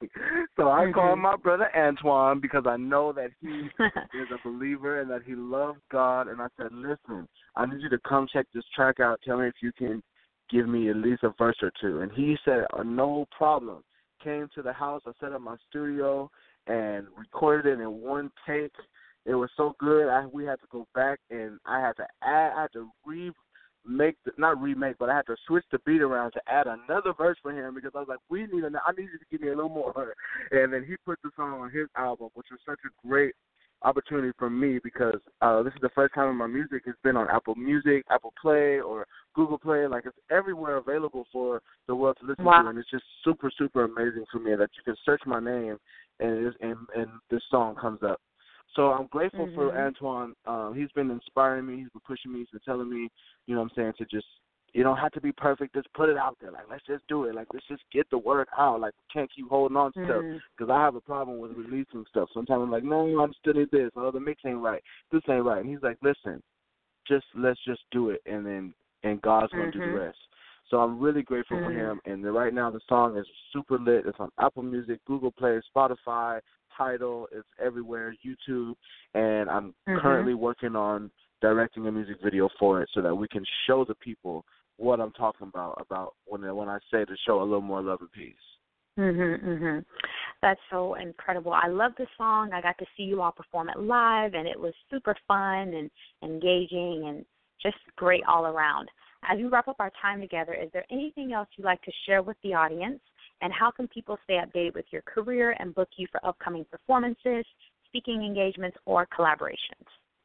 So I mm-hmm. called my brother Antoine because I know that he is a believer and that he loves God. And I said, listen, I need you to come check this track out. Tell me if you can give me at least a verse or two. And he said, oh, no problem. Came to the house. I set up my studio and recorded it in one take. It was so good. I, we had to go back and I had to add, I had to re make the, not remake, but I had to switch the beat around to add another verse for him because I was like, we need a, I need you to give me a little more. And then he put the song on his album, which was such a great opportunity for me because uh, this is the first time my music has been on Apple Music, Apple Play, or Google Play. Like, it's everywhere available for the world to listen wow. to, and it's just super, super amazing for me that you can search my name and it is, and, and this song comes up. So I'm grateful mm-hmm. for Antoine. Um, he's been inspiring me. He's been pushing me. He's been telling me, you know what I'm saying, to just, you don't have to be perfect. Just put it out there. Like, let's just do it. Like, let's just get the word out. Like, we can't keep holding on to mm-hmm. stuff because I have a problem with releasing stuff. Sometimes I'm like, no, I still need this. Oh, the mix ain't right. This ain't right. And he's like, listen, just let's just do it, and then and God's going to mm-hmm. do the rest. So I'm really grateful mm-hmm. for him. And the, right now the song is super lit. It's on Apple Music, Google Play, Spotify, Tidal. It's everywhere, YouTube. And I'm mm-hmm. currently working on directing a music video for it so that we can show the people what I'm talking about, about when when I say to show a little more love and peace. Mhm, mhm. That's so incredible. I love the song. I got to see you all perform it live, and it was super fun and engaging. And just great all around. As we wrap up our time together, is there anything else you'd like to share with the audience? And how can people stay updated with your career and book you for upcoming performances, speaking engagements, or collaborations?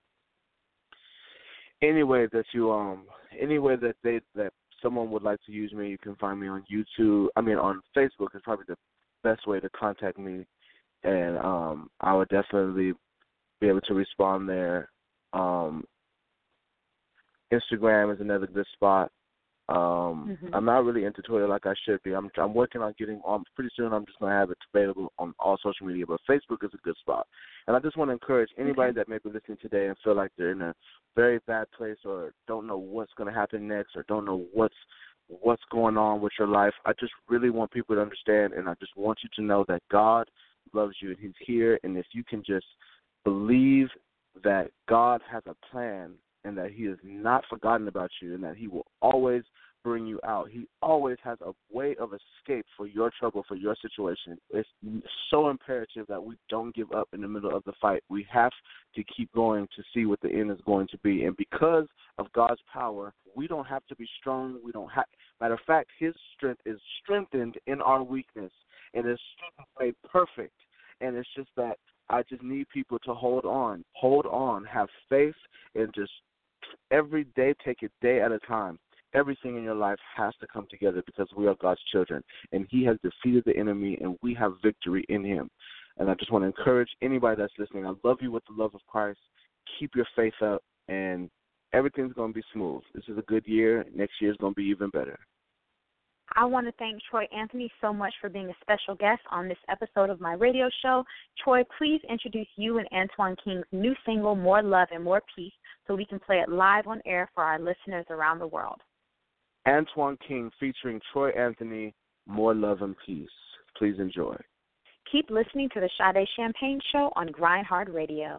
Any way that you um, any way that they that someone would like to use me, you can find me on YouTube. I mean, on Facebook is probably the best way to contact me, and um, I would definitely be able to respond there. Um, Instagram is another good spot. Um, mm-hmm. I'm not really into Twitter like I should be. I'm I'm working on getting on. Pretty soon, I'm just gonna have it available on all social media. But Facebook is a good spot. And I just want to encourage anybody okay. that may be listening today and feel like they're in a very bad place or don't know what's gonna happen next or don't know what's what's going on with your life. I just really want people to understand, and I just want you to know that God loves you and He's here. And if you can just believe that God has a plan and that He has not forgotten about you and that He will always bring you out. He always has a way of escape for your trouble, for your situation. It's so imperative that we don't give up in the middle of the fight. We have to keep going to see what the end is going to be. And because of God's power, we don't have to be strong. We don't have. Matter of fact, His strength is strengthened in our weakness, and His strength is made perfect. And it's just that I just need people to hold on, hold on, have faith, and just every day take it day at a time. Everything in your life has to come together because we are God's children, and He has defeated the enemy, and we have victory in Him. And I just want to encourage anybody that's listening, I love you with the love of Christ. Keep your faith up, and everything's going to be smooth. This is a good year. Next year is going to be even better. I want to thank Troy Anthony so much for being a special guest on this episode of my radio show. Troy, please introduce you and Antoine King's new single, More Love and More Peace, so we can play it live on air for our listeners around the world. Antoine King featuring Troy Anthony, More Love and Peace. Please enjoy. Keep listening to the Sade Champagne Show on Grind Hard Radio.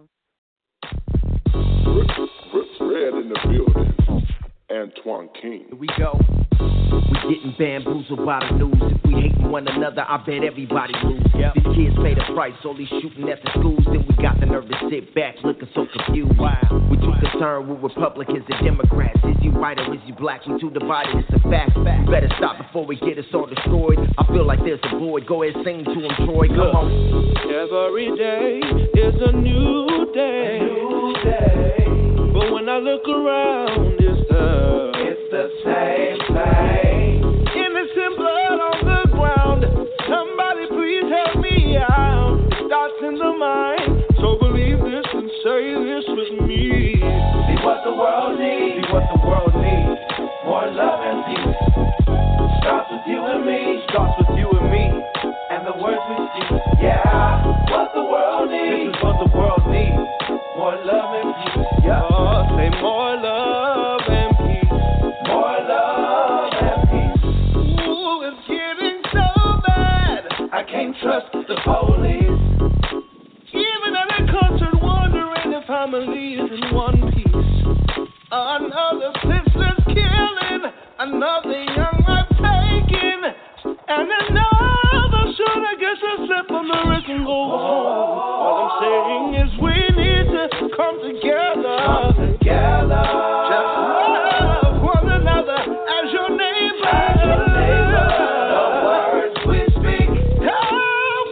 Red in the building. Antoine King. Here we go. We getting bamboozled by the news. If we hating one another, I bet everybody lose. Yep. These kids pay the price, only shooting at the schools. Then we got the nerve to sit back, looking so confused. Wow. We too concerned with Republicans and Democrats. Is you white or is you black? We too divided, it's a fact. We better stop before we get us all destroyed. I feel like there's a void. Go ahead, sing to him, Troy. Come Look. on. Every day is a new day. A new day. But when I look around, it's the it's the same thing. Innocent blood on the ground. Somebody please help me out. It starts in the mind. So believe this and say this with me. See what the world needs. See what the world needs. More love and peace. Starts with you and me. Starts with you and me. And the words we speak. Yeah. What the world needs. This is what the world needs. More love and peace. Yeah. Oh, say more love and peace. More love and peace. Ooh, it's getting so bad. I can't trust the police. Even at a concert, wondering if family is in one piece. Another senseless killing. Another young life taken. And another should I guess I slip on the wrist and go home. All I'm saying is we need to come together. Come together. Just love one another as your neighbor. As your neighbor. The words we speak. Help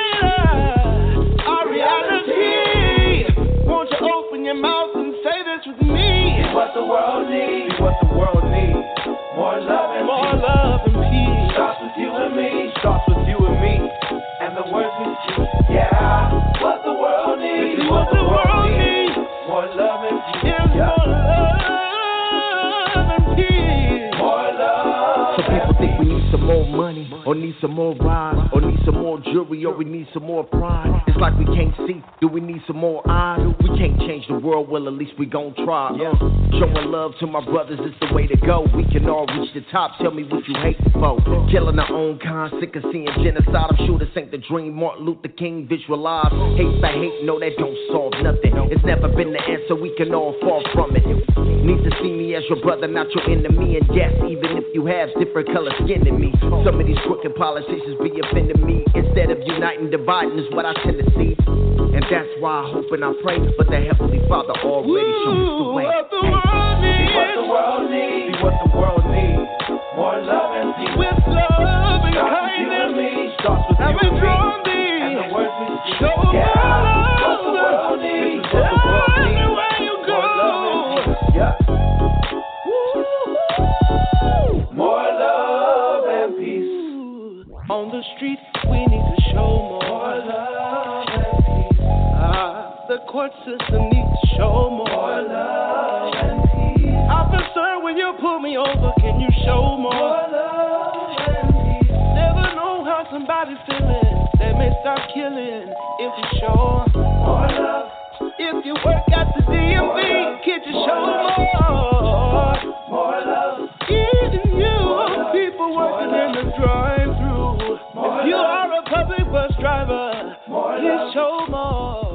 create our reality. Won't you open your mouth and say this with me? See what the world needs. See what the world needs. More love and more peace. love and peace. Starts with you and me. Starts with you and me. And the words we speak. Yeah. What the world needs. This is what the world needs. More love and peace. Yes, yeah. More love and peace. More love. Some people think we need some more money, or need some more rides, or need some more jewelry, or we need some more pride. It's like we can't see. Do we need some more eyes? We can't change the world, well at least we gon' try. Yeah. Showing love to my brothers is the way to go. We can all reach the top. Tell me what you hate for. Killing our own kind, sick of seeing genocide. I'm sure this ain't the dream. Martin Luther King visualized. Hate by hate, no that don't solve nothing. It's never been the answer. We can all fall from it. Need to see me as your brother, not your enemy. And yes, even if you have different color skin than me, some of these crooked politicians be offending me. Instead of uniting, dividing is what I tend to see. And that's why I hope and I pray, but the Heavenly Father already showed us the way. What the world needs. me. More love and peace. With love and kindness. Starts with you and me. And the words we speak. Show yeah. What the world needs. What the world needs. Everywhere you go. More love and peace. Yeah. More love and peace. On the streets, we need to show more, more love and peace. Ah, the court system needs to show more, more love and peace. Officer, when you pull me over, can you show more, more love and peace? Never know how somebody's feeling. They may start killing if you show more love. If you work at the D M V, can you show more? More love. Even you, people working in the drive-thru. If you are a public bus driver, please show more.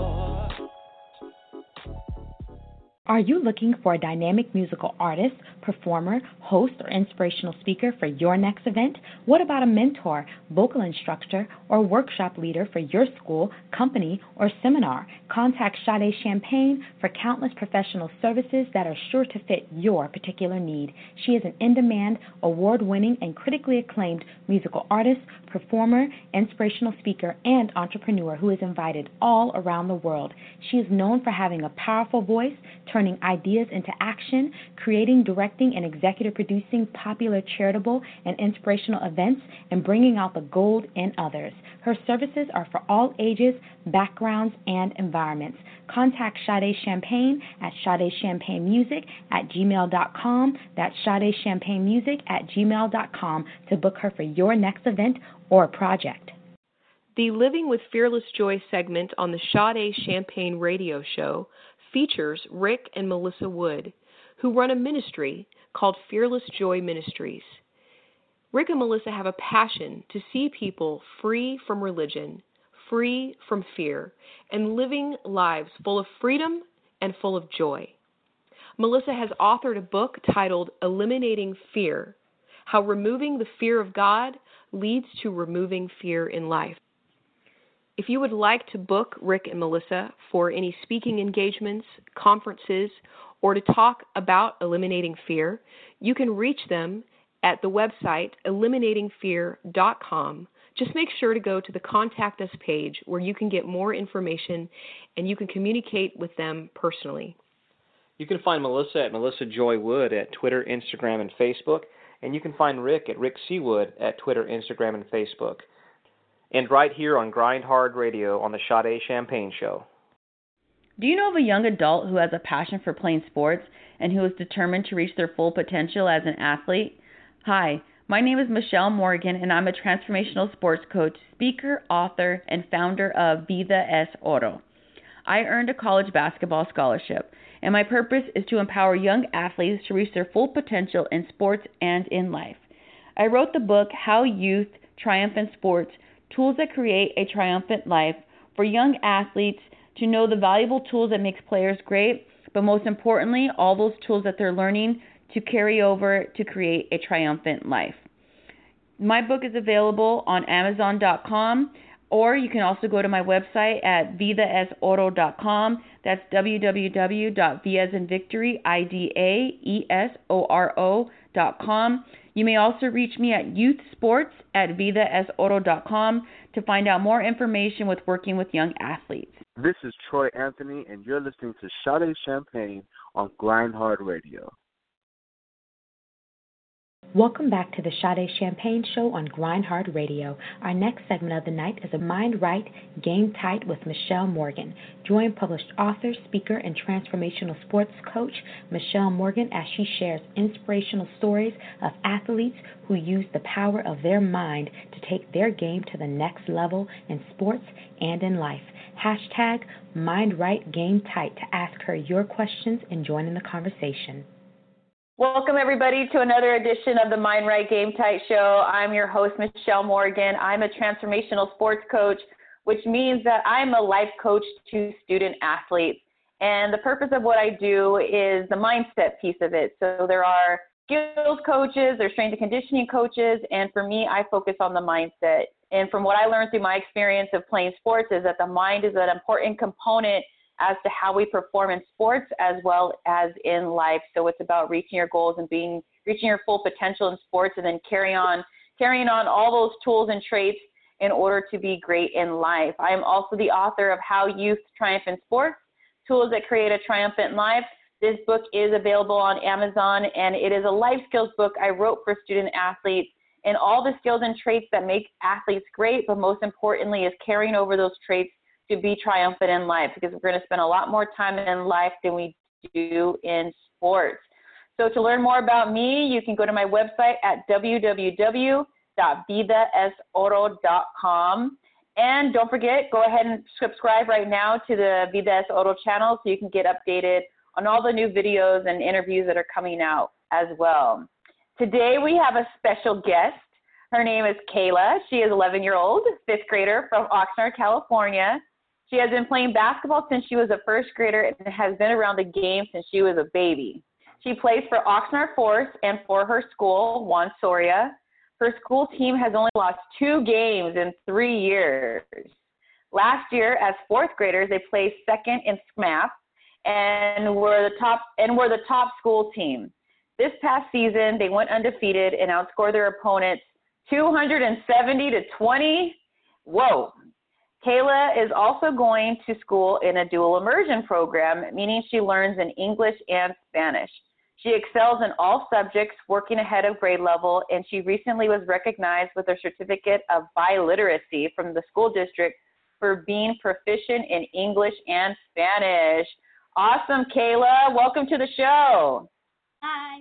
Are you looking for a dynamic musical artist, performer, host, or inspirational speaker for your next event? What about a mentor, vocal instructor, or workshop leader for your school, company, or seminar? Contact Sade Champagne for countless professional services that are sure to fit your particular need. She is an in-demand, award-winning, and critically acclaimed musical artist, performer, inspirational speaker, and entrepreneur who is invited all around the world. She is known for having a powerful voice, turning ideas into action, creating, directing, and executive producing popular charitable and inspirational events, and bringing out the gold in others. Her services are for all ages, backgrounds, and environments. Contact Sade Champagne at SadeChampagneMusic at gmail dot com. That's SadeChampagneMusic at gmail dot com to book her for your next event or project. The Living with Fearless Joy segment on the Sade Champagne radio show features Rick and Melissa Wood, who run a ministry called Fearless Joy Ministries. Rick and Melissa have a passion to see people free from religion, free from fear, and living lives full of freedom and full of joy. Melissa has authored a book titled Eliminating Fear: How Removing the Fear of God Leads to Removing Fear in Life. If you would like to book Rick and Melissa for any speaking engagements, conferences, or to talk about eliminating fear, you can reach them at the website eliminating fear dot com. Just make sure to go to the Contact Us page where you can get more information and you can communicate with them personally. You can find Melissa at Melissa Joy Wood at Twitter, Instagram, and Facebook, and you can find Rick at Rick C. Wood at Twitter, Instagram, and Facebook. And right here on Grind Hard Radio on the Sade Champagne Show. Do you know of a young adult who has a passion for playing sports and who is determined to reach their full potential as an athlete? Hi, my name is Michelle Morgan, and I'm a transformational sports coach, speaker, author, and founder of Vida es Oro. I earned a college basketball scholarship, and my purpose is to empower young athletes to reach their full potential in sports and in life. I wrote the book, How Youth Triumph in Sports, Tools that Create a Triumphant Life, for young athletes to know the valuable tools that make players great, but most importantly, all those tools that they're learning to carry over to create a triumphant life. My book is available on amazon dot com, or you can also go to my website at vida es oro dot com. That's w w w dot v as in victory, I D A E S O R O dot com. You may also reach me at youth sports at vida es oro dot com to find out more information with working with young athletes. This is Troy Anthony, and you're listening to Sade Champagne on Grind Hard Radio. Welcome back to the Sade Champagne Show on Grind Hard Radio. Our next segment of the night is a Mind Right, Game Tight with Michelle Morgan. Join published author, speaker, and transformational sports coach Michelle Morgan as she shares inspirational stories of athletes who use the power of their mind to take their game to the next level in sports and in life. Hashtag Mind Right, Game Tight to ask her your questions and join in the conversation. Welcome, everybody, to another edition of the Mind Right Game Tight Show. I'm your host, Michelle Morgan. I'm a transformational sports coach, which means that I'm a life coach to student athletes. And the purpose of what I do is the mindset piece of it. So there are skills coaches, there's strength and conditioning coaches, and for me, I focus on the mindset. And from what I learned through my experience of playing sports is that the mind is an important component as to how we perform in sports as well as in life. So it's about reaching your goals and being reaching your full potential in sports, and then carry on carrying on all those tools and traits in order to be great in life. I am also the author of How Youth Triumph in Sports, Tools That Create a Triumphant Life. This book is available on Amazon, and it is a life skills book I wrote for student athletes, and all the skills and traits that make athletes great, but most importantly is carrying over those traits to be triumphant in life, because we're going to spend a lot more time in life than we do in sports. So to learn more about me, you can go to my website at w w w dot vida es oro dot com. And don't forget, go ahead and subscribe right now to the Vida es Oro channel so you can get updated on all the new videos and interviews that are coming out as well. Today we have a special guest. Her name is Kayla. She is eleven-year-old, fifth grader from Oxnard, California. She has been playing basketball since she was a first grader and has been around the game since she was a baby. She plays for Oxnard Forest and for her school, Juan Soria. Her school team has only lost two games in three years. Last year, as fourth graders, they placed second in S M A P and were the top and were the top school team. This past season, they went undefeated and outscored their opponents two hundred seventy to twenty. Whoa. Kayla is also going to school in a dual immersion program, meaning she learns in English and Spanish. She excels in all subjects, working ahead of grade level, and she recently was recognized with a certificate of biliteracy from the school district for being proficient in English and Spanish. Awesome, Kayla. Welcome to the show. Hi.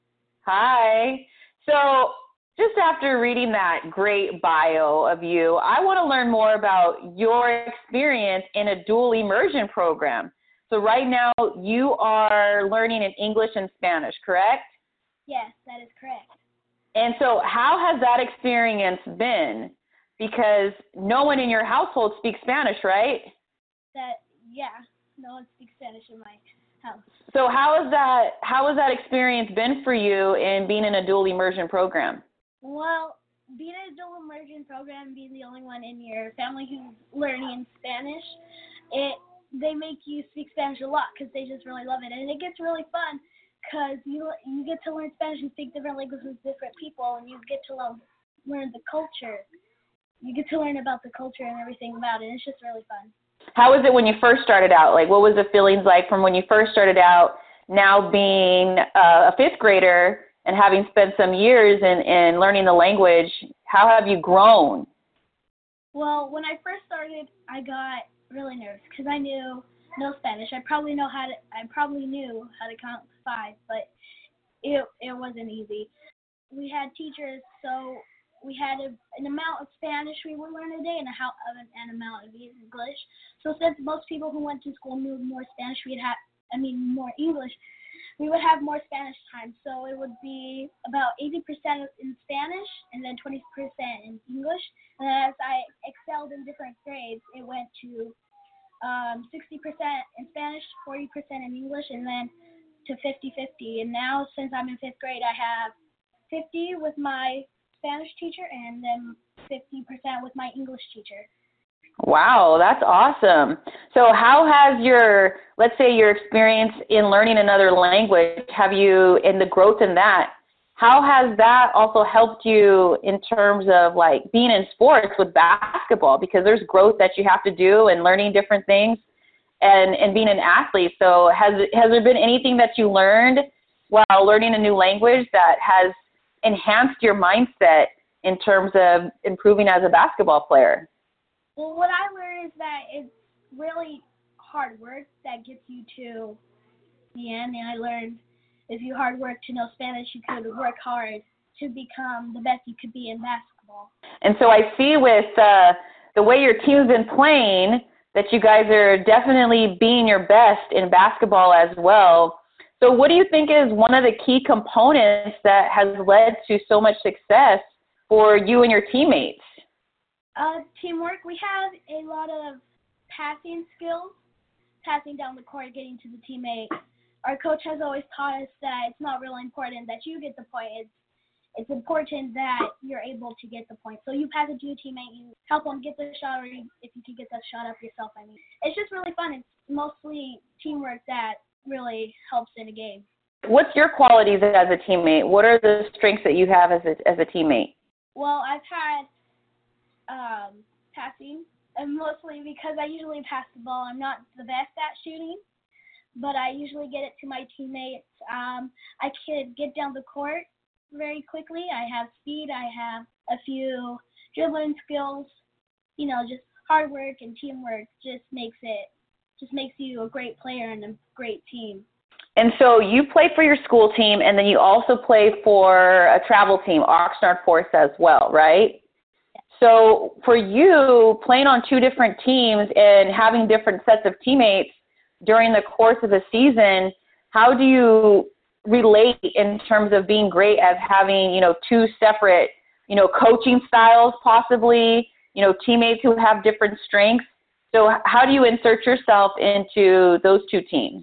Hi. So just after reading that great bio of you, I want to learn more about your experience in a dual immersion program. So right now you are learning in English and Spanish, correct? Yes, that is correct. And so how has that experience been? Because no one in your household speaks Spanish, right? That, yeah, no one speaks Spanish in my house. So how has that, how has that experience been for you in being in a dual immersion program? Well, being in a dual immersion program, being the only one in your family who's learning in Spanish, it they make you speak Spanish a lot because they just really love it. And it gets really fun because you you get to learn Spanish and speak different languages with different people, and you get to learn, learn the culture. You get to learn about the culture and everything about it. It's just really fun. How was it when you first started out? Like, what was the feelings like from when you first started out, now being uh, a fifth grader and having spent some years in, in learning the language? How have you grown? Well, when I first started, I got really nervous because I knew no Spanish. I probably know how to. I probably knew how to count to five, but it it wasn't easy. We had teachers, so we had a, an amount of Spanish we would learn a day and a how of an, an amount of English. So since most people who went to school knew more Spanish, we'd have. I mean more English. We would have more Spanish time. So it would be about eighty percent in Spanish and then twenty percent in English. And as I excelled in different grades, it went to um, sixty percent in Spanish, forty percent in English, and then to fifty fifty. And now, since I'm in fifth grade, I have fifty with my Spanish teacher and then fifty percent with my English teacher. Wow, that's awesome. So how has your, let's say your experience in learning another language, have you, in the growth in that, how has that also helped you in terms of like being in sports with basketball? Because there's growth that you have to do and learning different things and, and being an athlete. So has, has there been anything that you learned while learning a new language that has enhanced your mindset in terms of improving as a basketball player? Well, what I learned is that it's really hard work that gets you to the end, and I learned if you hard work to know Spanish, you could work hard to become the best you could be in basketball. And so I see with uh, the way your team's been playing that you guys are definitely being your best in basketball as well. So what do you think is one of the key components that has led to so much success for you and your teammates? Uh, teamwork. We have a lot of passing skills, passing down the court, getting to the teammate. Our coach has always taught us that it's not really important that you get the point. It's it's important that you're able to get the point. So you pass it to your teammate, you help them get the shot, or you, if you can get that shot up yourself. I mean, it's just really fun. It's mostly teamwork that really helps in a game. What's your qualities as a teammate? What are the strengths that you have as a, as a teammate? Well, I've had um, passing, and mostly because I usually pass the ball. I'm not the best at shooting, but I usually get it to my teammates. Um, I could get down the court very quickly. I have speed. I have a few dribbling skills. You know, just hard work and teamwork just makes it, just makes you a great player and a great team. And so you play for your school team, and then you also play for a travel team, Oxnard Force as well, right? Yeah. So for you, playing on two different teams and having different sets of teammates during the course of a season, how do you relate in terms of being great as having, you know, two separate, you know, coaching styles possibly, you know, teammates who have different strengths? So how do you insert yourself into those two teams?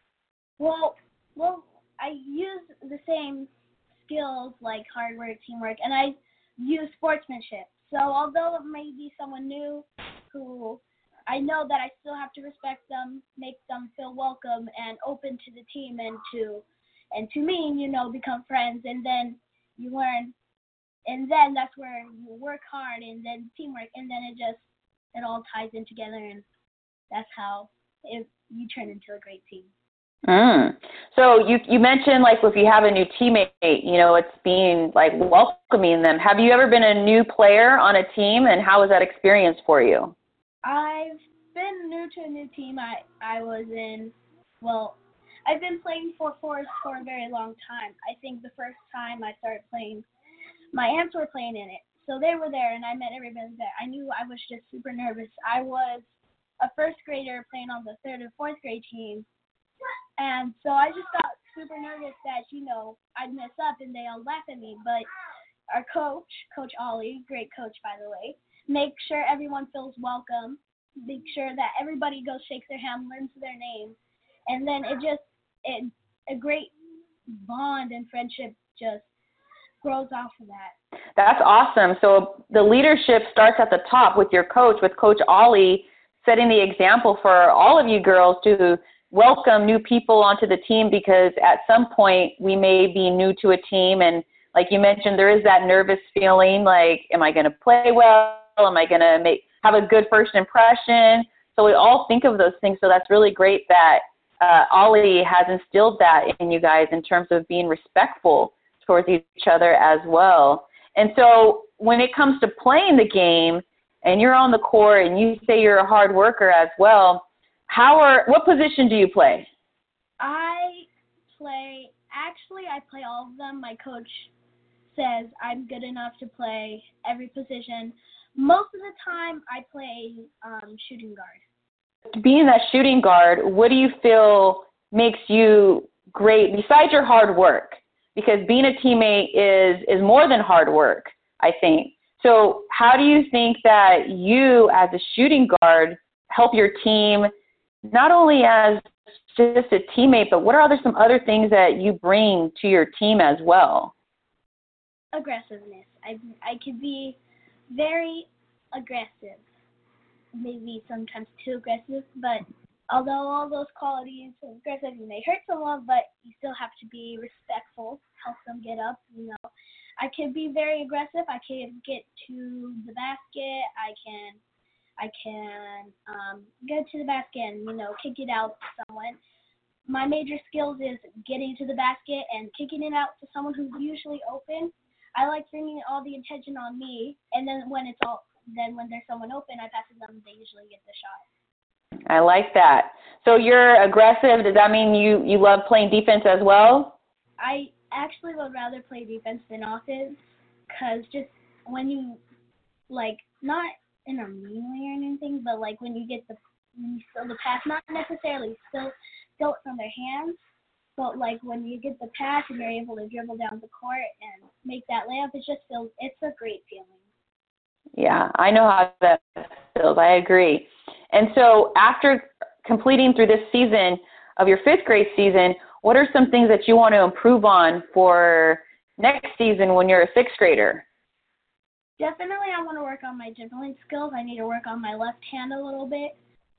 Well, well, I use the same skills like hard work, teamwork, and I use sportsmanship. So although it may be someone new who I know that I still have to respect them, make them feel welcome and open to the team and to and to me, you know, become friends, and then you learn, and then that's where you work hard and then teamwork, and then it just it all ties in together, and that's how it, you turn into a great team. Mm. So you you mentioned, like, if you have a new teammate, you know, it's being, like, welcoming them. Have you ever been a new player on a team, and how was that experience for you? I've been new to a new team. I, I was in, well, I've been playing for Forest for a very long time. I think the first time I started playing, my aunts were playing in it. So they were there, and I met everybody there. I knew I was just super nervous. I was a first grader playing on the third and fourth grade team. And so I just got super nervous that, you know, I'd mess up and they all laugh at me. But our coach, Coach Ollie, great coach, by the way, make sure everyone feels welcome, make sure that everybody goes shakes their hand, learns their name. And then it just, it, a great bond and friendship just grows off of that. That's awesome. So the leadership starts at the top with your coach, with Coach Ollie, setting the example for all of you girls to welcome new people onto the team, because at some point we may be new to a team, and like you mentioned, there is that nervous feeling, like, am I going to play well? Am I going to make have a good first impression? So we all think of those things. So that's really great that uh, Ollie has instilled that in you guys in terms of being respectful towards each other as well. And so when it comes to playing the game, and you're on the court, and you say you're a hard worker as well, How are what position do you play? I play actually I play all of them. My coach says I'm good enough to play every position. Most of the time I play um, shooting guard. Being that shooting guard, what do you feel makes you great besides your hard work? Because being a teammate is is more than hard work, I think. So how do you think that you as a shooting guard help your team, not only as just a teammate, but what are other some other things that you bring to your team as well? Aggressiveness. I I could be very aggressive, maybe sometimes too aggressive, but although all those qualities, aggressive, you may hurt someone, but you still have to be respectful, help them get up, you know. I can be very aggressive. I can get to the basket. I can I can um, go to the basket and, you know, kick it out to someone. My major skills is getting to the basket and kicking it out to someone who's usually open. I like bringing all the attention on me, and then when it's all, then when there's someone open, I pass it to them. They usually get the shot. I like that. So you're aggressive. Does that mean you, you love playing defense as well? I actually would rather play defense than offense, because just when you, like, not in a mean way or anything, but like when you get the when you steal the pass, not necessarily steal steal it from their hands, but like when you get the pass and you're able to dribble down the court and make that layup, it just feels it's a great feeling. Yeah, I know how that feels. I agree. And so after completing through this season of your fifth grade season, what are some things that you want to improve on for next season when you're a sixth grader? Definitely I want to work on my dribbling skills. I need to work on my left hand a little bit.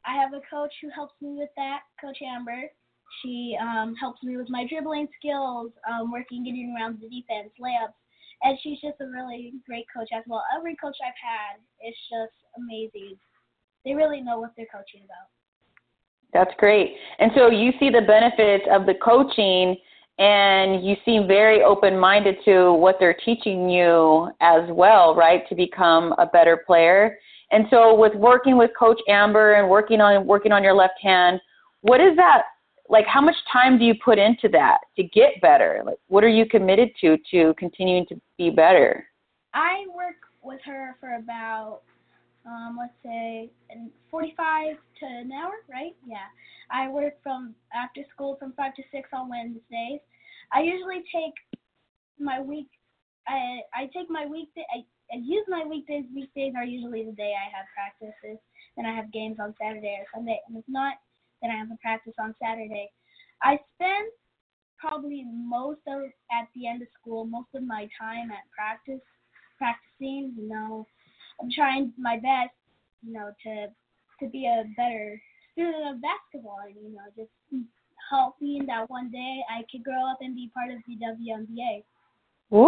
I have a coach who helps me with that, Coach Amber. She um, helps me with my dribbling skills, um, working, getting around the defense, layups, and she's just a really great coach as well. Every coach I've had is just amazing. They really know what they're coaching about. That's great. And so you see the benefits of the coaching, and you seem very open-minded to what they're teaching you as well, right, to become a better player. And so with working with Coach Amber and working on working on your left hand, what is that, like how much time do you put into that to get better? Like what are you committed to to continuing to be better? I work with her for about, um, let's say, forty-five to an hour, right? Yeah. I work from after school from five to six on Wednesdays. I usually take my week, I I take my weekday, I, I use my weekdays. Weekdays are usually the day I have practices, then I have games on Saturday or Sunday, and if not, then I have a practice on Saturday. I spend probably most of, at the end of school, most of my time at practice, practicing, you know. I'm trying my best, you know, to to be a better student of basketball, and, you know, just hoping that one day I could grow up and be part of the W N B A. Woo!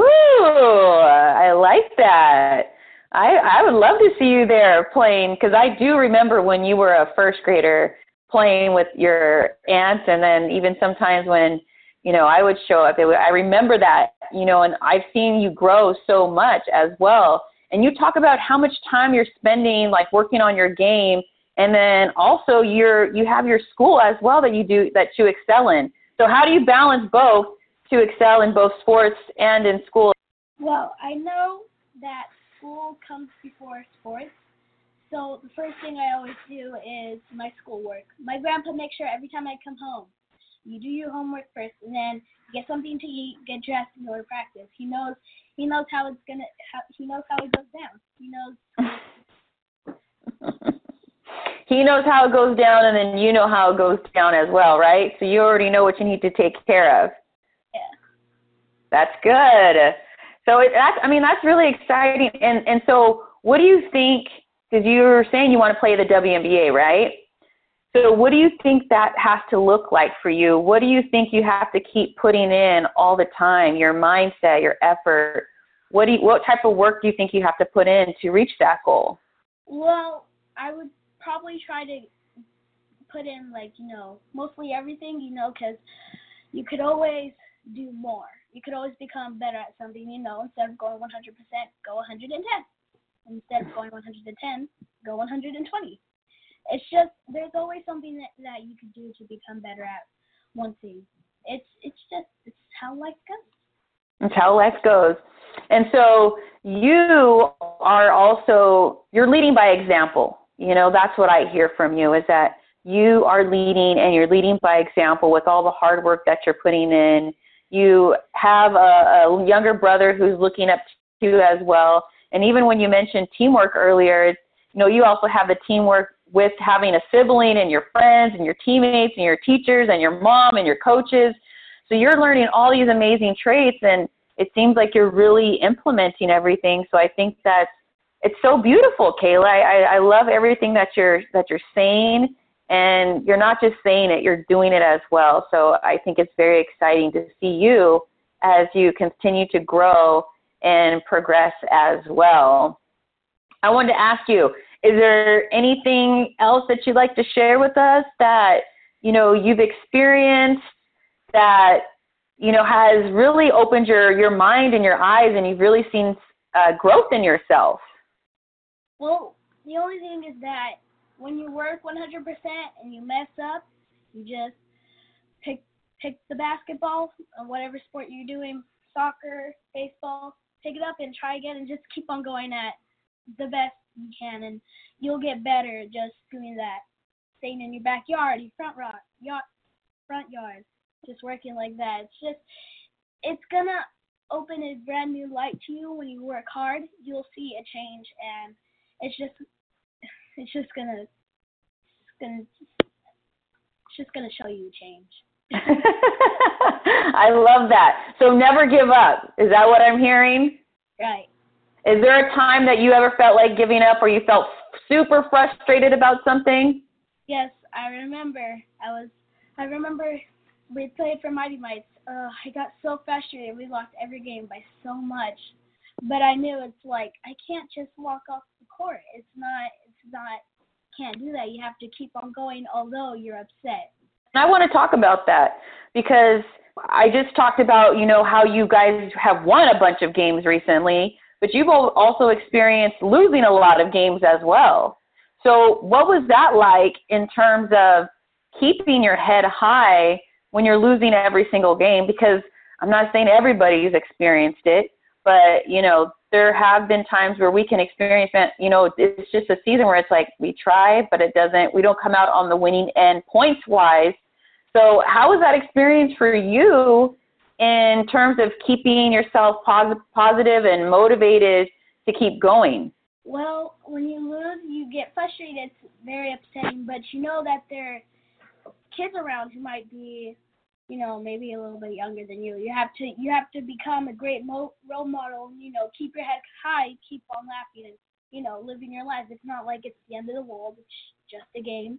I like that. I I would love to see you there playing, because I do remember when you were a first grader playing with your aunts, and then even sometimes when, you know, I would show up. It would, I remember that, you know, and I've seen you grow so much as well. And you talk about how much time you're spending, like, working on your game, and then also you're, you have your school as well that you do, that you excel in. So how do you balance both to excel in both sports and in school? Well, I know that school comes before sports. So the first thing I always do is my schoolwork. My grandpa makes sure every time I come home, you do your homework first, and then get something to eat, get dressed, and go to practice. He knows he knows how it's gonna. How, he knows how it goes down. He knows. He knows how it goes down, and then you know how it goes down as well, right? So you already know what you need to take care of. Yeah. That's good. So it, that's, I mean, that's really exciting. And and so what do you think? Because you were saying you want to play the W N B A, right? So what do you think that has to look like for you? What do you think you have to keep putting in all the time, your mindset, your effort? What do you, what type of work do you think you have to put in to reach that goal? Well, I would probably try to put in, like, you know, mostly everything, you know, because you could always do more. You could always become better at something, you know. Instead of going one hundred percent, go one hundred ten. Instead of going one hundred ten, go one hundred twenty. It's just, there's always something that, that you could do to become better at one thing. It's it's just, it's how life goes. It's how life goes. And so you are also, you're leading by example. You know, that's what I hear from you, is that you are leading, and you're leading by example with all the hard work that you're putting in. You have a, a younger brother who's looking up to you as well. And even when you mentioned teamwork earlier, you know, you also have the teamwork with having a sibling and your friends and your teammates and your teachers and your mom and your coaches. So you're learning all these amazing traits, and it seems like you're really implementing everything. So I think that's, it's so beautiful, Kayla. I, I love everything that you're that you're saying, and you're not just saying it, you're doing it as well. So I think it's very exciting to see you as you continue to grow and progress as well. I wanted to ask you, is there anything else that you'd like to share with us that, you know, you've experienced that, you know, has really opened your, your mind and your eyes, and you've really seen uh, growth in yourself? Well, the only thing is that when you work one hundred percent and you mess up, you just pick pick the basketball or whatever sport you're doing, soccer, baseball, pick it up and try again, and just keep on going at the best you can, and you'll get better just doing that. Staying in your backyard, your front yard, yard, front yard, just working like that. It's just, it's gonna open a brand new light to you when you work hard. You'll see a change, and it's just, it's just gonna, it's gonna, it's just gonna show you a change. I love that. So never give up. Is that what I'm hearing? Right. Is there a time that you ever felt like giving up, or you felt super frustrated about something? Yes, I remember. I was. I remember we played for Mighty Mites. Uh, I got so frustrated. We lost every game by so much. But I knew it's like I can't just walk off the court. It's not. It's not. Can't do that. You have to keep on going, although you're upset. I want to talk about that because I just talked about, you know, how you guys have won a bunch of games recently, but you've also experienced losing a lot of games as well. So what was that like in terms of keeping your head high when you're losing every single game? Because I'm not saying everybody's experienced it, but, you know, there have been times where we can experience that, you know, it's just a season where it's like we try, but it doesn't, we don't come out on the winning end points-wise. So how was that experience for you in terms of keeping yourself pos- positive and motivated to keep going? Well, when you lose, you get frustrated. It's very upsetting, but you know that there are kids around who might be, you know, maybe a little bit younger than you. You have to you have to become a great mo- role model. You know, keep your head high, keep on laughing, and, you know, living your life. It's not like it's the end of the world. It's just a game.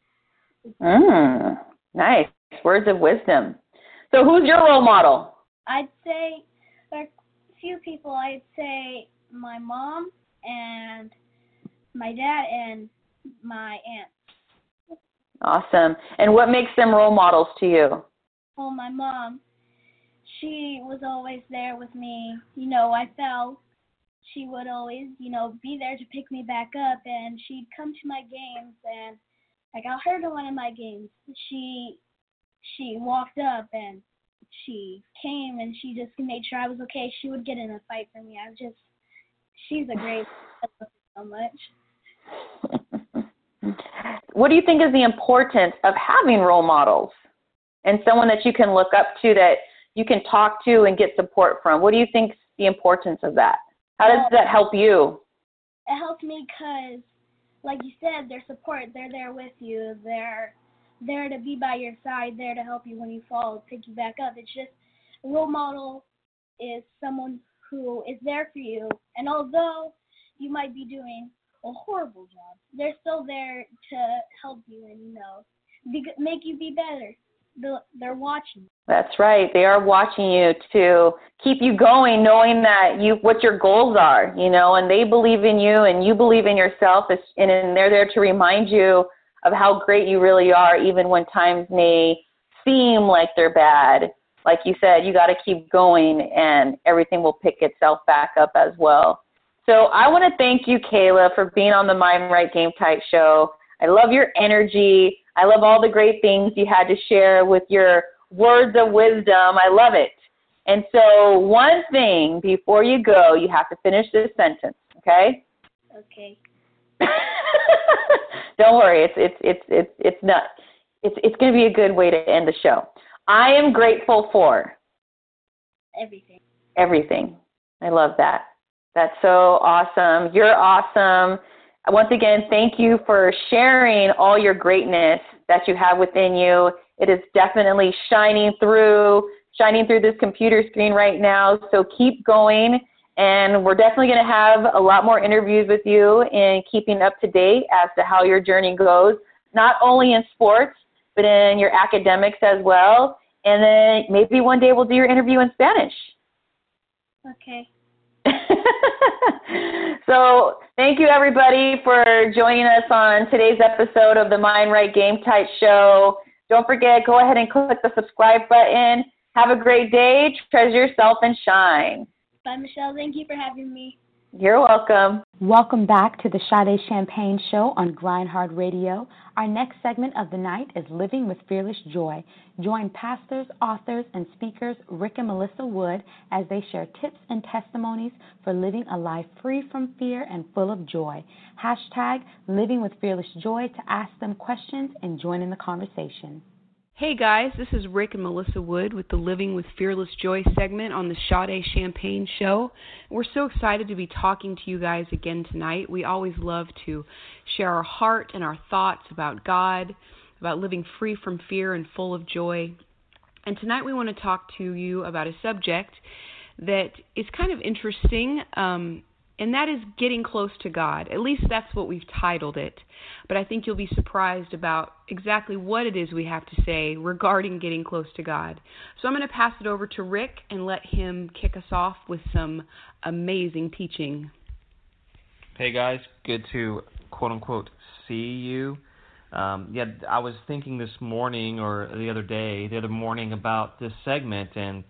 Mm, nice. Words of wisdom. So who's your role model? I'd say there are a few people. I'd say my mom and my dad and my aunt. Awesome. And what makes them role models to you? Well, my mom, she was always there with me. You know, I fell. She would always, you know, be there to pick me back up, and she'd come to my games, and I got hurt in one of my games. She she walked up, and she came, and she just made sure I was okay. She would get in a fight for me. I just, she's a great, I love her so much. What do you think is the importance of having role models and someone that you can look up to, that you can talk to and get support from? What do you think is the importance of that? How does well, that help you? It helped me because, like you said, their support. They're there with you. They're there to be by your side, there to help you when you fall, pick you back up. It's just a role model is someone who is there for you. And although you might be doing a horrible job, they're still there to help you and, you know, be, make you be better. They're watching. That's right. They are watching you to keep you going, knowing that you what your goals are, you know, and they believe in you and you believe in yourself, and, and they're there to remind you of how great you really are, even when times may seem like they're bad. Like you said, you got to keep going, and everything will pick itself back up as well. So I want to thank you, Kayla, for being on the Mind Right Game Type Show. I love your energy. I love all the great things you had to share with your words of wisdom. I love it. And so one thing before you go, you have to finish this sentence, okay? Okay. Don't worry, it's it's it's it's it's not it's it's going to be a good way to end the show. I am grateful for everything. Everything. I love that. That's so awesome. You're awesome. Once again, thank you for sharing all your greatness that you have within you. It is definitely shining through, shining through this computer screen right now. So keep going. And we're definitely going to have a lot more interviews with you and keeping up to date as to how your journey goes, not only in sports, but in your academics as well. And then maybe one day we'll do your interview in Spanish. Okay. So thank you, everybody, for joining us on today's episode of the Mind Right Game Type Show. Don't forget, go ahead and click the subscribe button. Have a great day. Treasure yourself and shine. Bye, Michelle. Thank you for having me. You're welcome. Welcome back to the Sade Champagne Show on Grind Hard Radio. Our next segment of the night is Living with Fearless Joy. Join pastors, authors, and speakers Rick and Melissa Wood as they share tips and testimonies for living a life free from fear and full of joy. Hashtag Living with Fearless Joy to ask them questions and join in the conversation. Hey guys, this is Rick and Melissa Wood with the Living with Fearless Joy segment on the Sade Champagne Show. We're so excited to be talking to you guys again tonight. We always love to share our heart and our thoughts about God, about living free from fear and full of joy. And tonight we want to talk to you about a subject that is kind of interesting. Um, and that is getting close to God. At least that's what we've titled it. But I think you'll be surprised about exactly what it is we have to say regarding getting close to God. So I'm going to pass it over to Rick and let him kick us off with some amazing teaching. Hey guys, good to quote unquote see you. Um, yeah, I was thinking this morning or the other day, the other morning about this segment and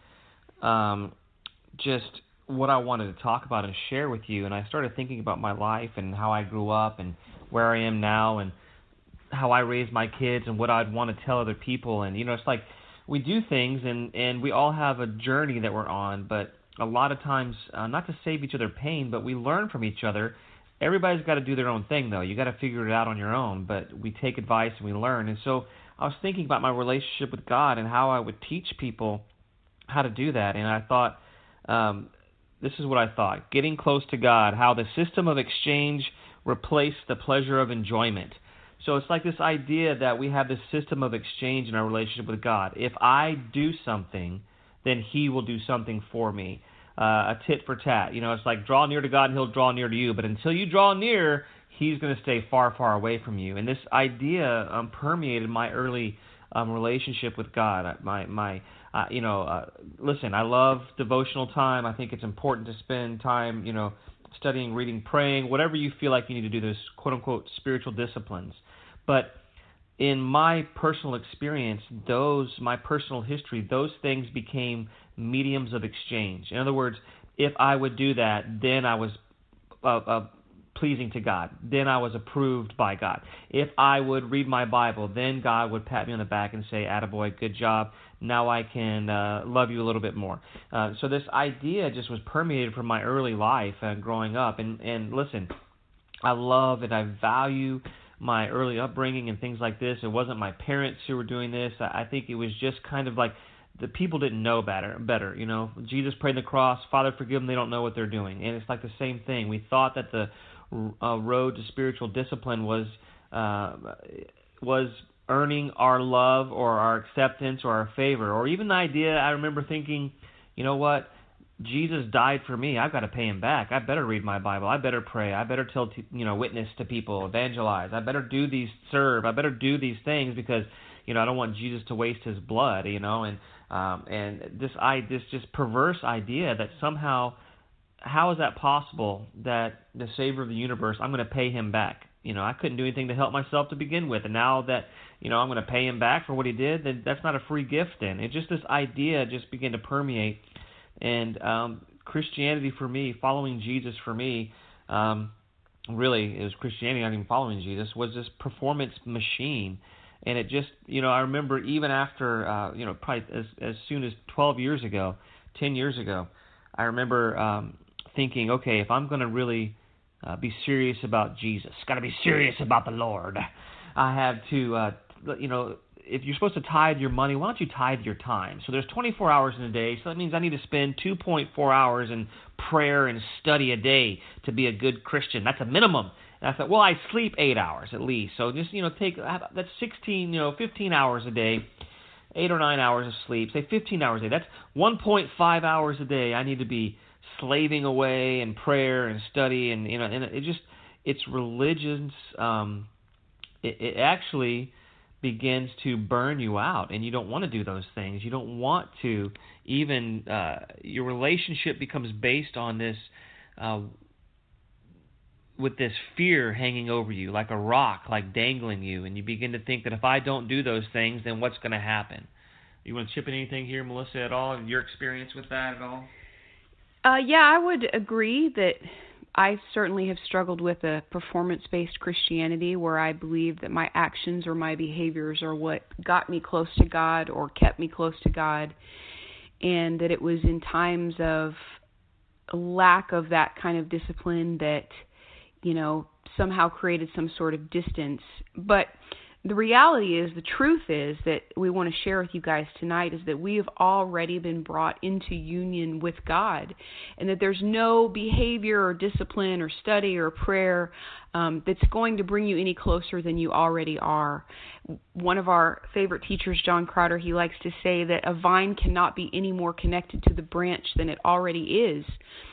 um, just what I wanted to talk about and share with you. And I started thinking about my life and how I grew up and where I am now and how I raised my kids and what I'd want to tell other people. And, you know, it's like we do things and, and we all have a journey that we're on, but a lot of times, uh, not to save each other pain, but we learn from each other. Everybody's got to do their own thing, though. You got to figure it out on your own, but we take advice and we learn. And so I was thinking about my relationship with God and how I would teach people how to do that. And I thought, um, this is what I thought. Getting close to God, how the system of exchange replaced the pleasure of enjoyment. So it's like this idea that we have this system of exchange in our relationship with God. If I do something, then He will do something for me. Uh, a tit for tat. You know, it's like draw near to God and He'll draw near to you. But until you draw near, He's going to stay far, far away from you. And this idea um, permeated my early um, relationship with God. My, my, uh, you know, uh, listen, I love devotional time. I think it's important to spend time, you know, studying, reading, praying, whatever you feel like you need to do, those quote-unquote spiritual disciplines. But in my personal experience, those, my personal history, those things became mediums of exchange. In other words, if I would do that, then I was uh, uh, pleasing to God. Then I was approved by God. If I would read my Bible, then God would pat me on the back and say, "Attaboy, good job. Now I can uh, love you a little bit more." Uh, so this idea just was permeated from my early life uh, growing up. And, and listen, I love and I value my early upbringing and things like this. It wasn't my parents who were doing this. I, I think it was just kind of like the people didn't know better. Better, you know. Jesus prayed on the cross, "Father, forgive them, they don't know what they're doing." And it's like the same thing. We thought that the uh, road to spiritual discipline was uh, was earning our love or our acceptance or our favor, or even the idea. I remember thinking, you know what? Jesus died for me. I've got to pay Him back. I better read my Bible. I better pray. I better tell, you know, witness to people, evangelize. I better do these, serve. I better do these things because, you know, I don't want Jesus to waste His blood, you know. And um, and this I this just perverse idea that somehow, how is that possible that the Savior of the universe, I'm going to pay Him back? You know, I couldn't do anything to help myself to begin with, and now that, you know, I'm going to pay Him back for what He did, then that's not a free gift. Then it's just this idea just began to permeate. And um, Christianity for me, following Jesus for me, um, really, it was Christianity, not even following Jesus, was this performance machine. And it just, you know, I remember even after, uh, you know, probably as, as soon as twelve years ago, ten years ago, I remember um, thinking, okay, if I'm going to really uh, be serious about Jesus, got to be serious about the Lord, I have to, uh, you know, if you're supposed to tithe your money, why don't you tithe your time? So there's twenty-four hours in a day, so that means I need to spend two point four hours in prayer and study a day to be a good Christian. That's a minimum. And I thought, well, I sleep eight hours at least, so just, you know, take, that's sixteen, you know, fifteen hours a day, eight or nine hours of sleep, say fifteen hours a day. That's one point five hours a day I need to be slaving away in prayer and study, and, you know, and it just, it's religions, um, it, it actually begins to burn you out, and you don't want to do those things. You don't want to even, uh, your relationship becomes based on this, uh, with this fear hanging over you, like a rock, like dangling you, and you begin to think that if I don't do those things, then what's going to happen? You want to chip in anything here, Melissa, at all? Your experience with that at all? Uh, yeah, I would agree that I certainly have struggled with a performance-based Christianity where I believe that my actions or my behaviors are what got me close to God or kept me close to God, and that it was in times of lack of that kind of discipline that, you know, somehow created some sort of distance. But the reality is, the truth is that we want to share with you guys tonight is that we have already been brought into union with God, and that there's no behavior or discipline or study or prayer um, that's going to bring you any closer than you already are. One of our favorite teachers, John Crowder, he likes to say that a vine cannot be any more connected to the branch than it already is.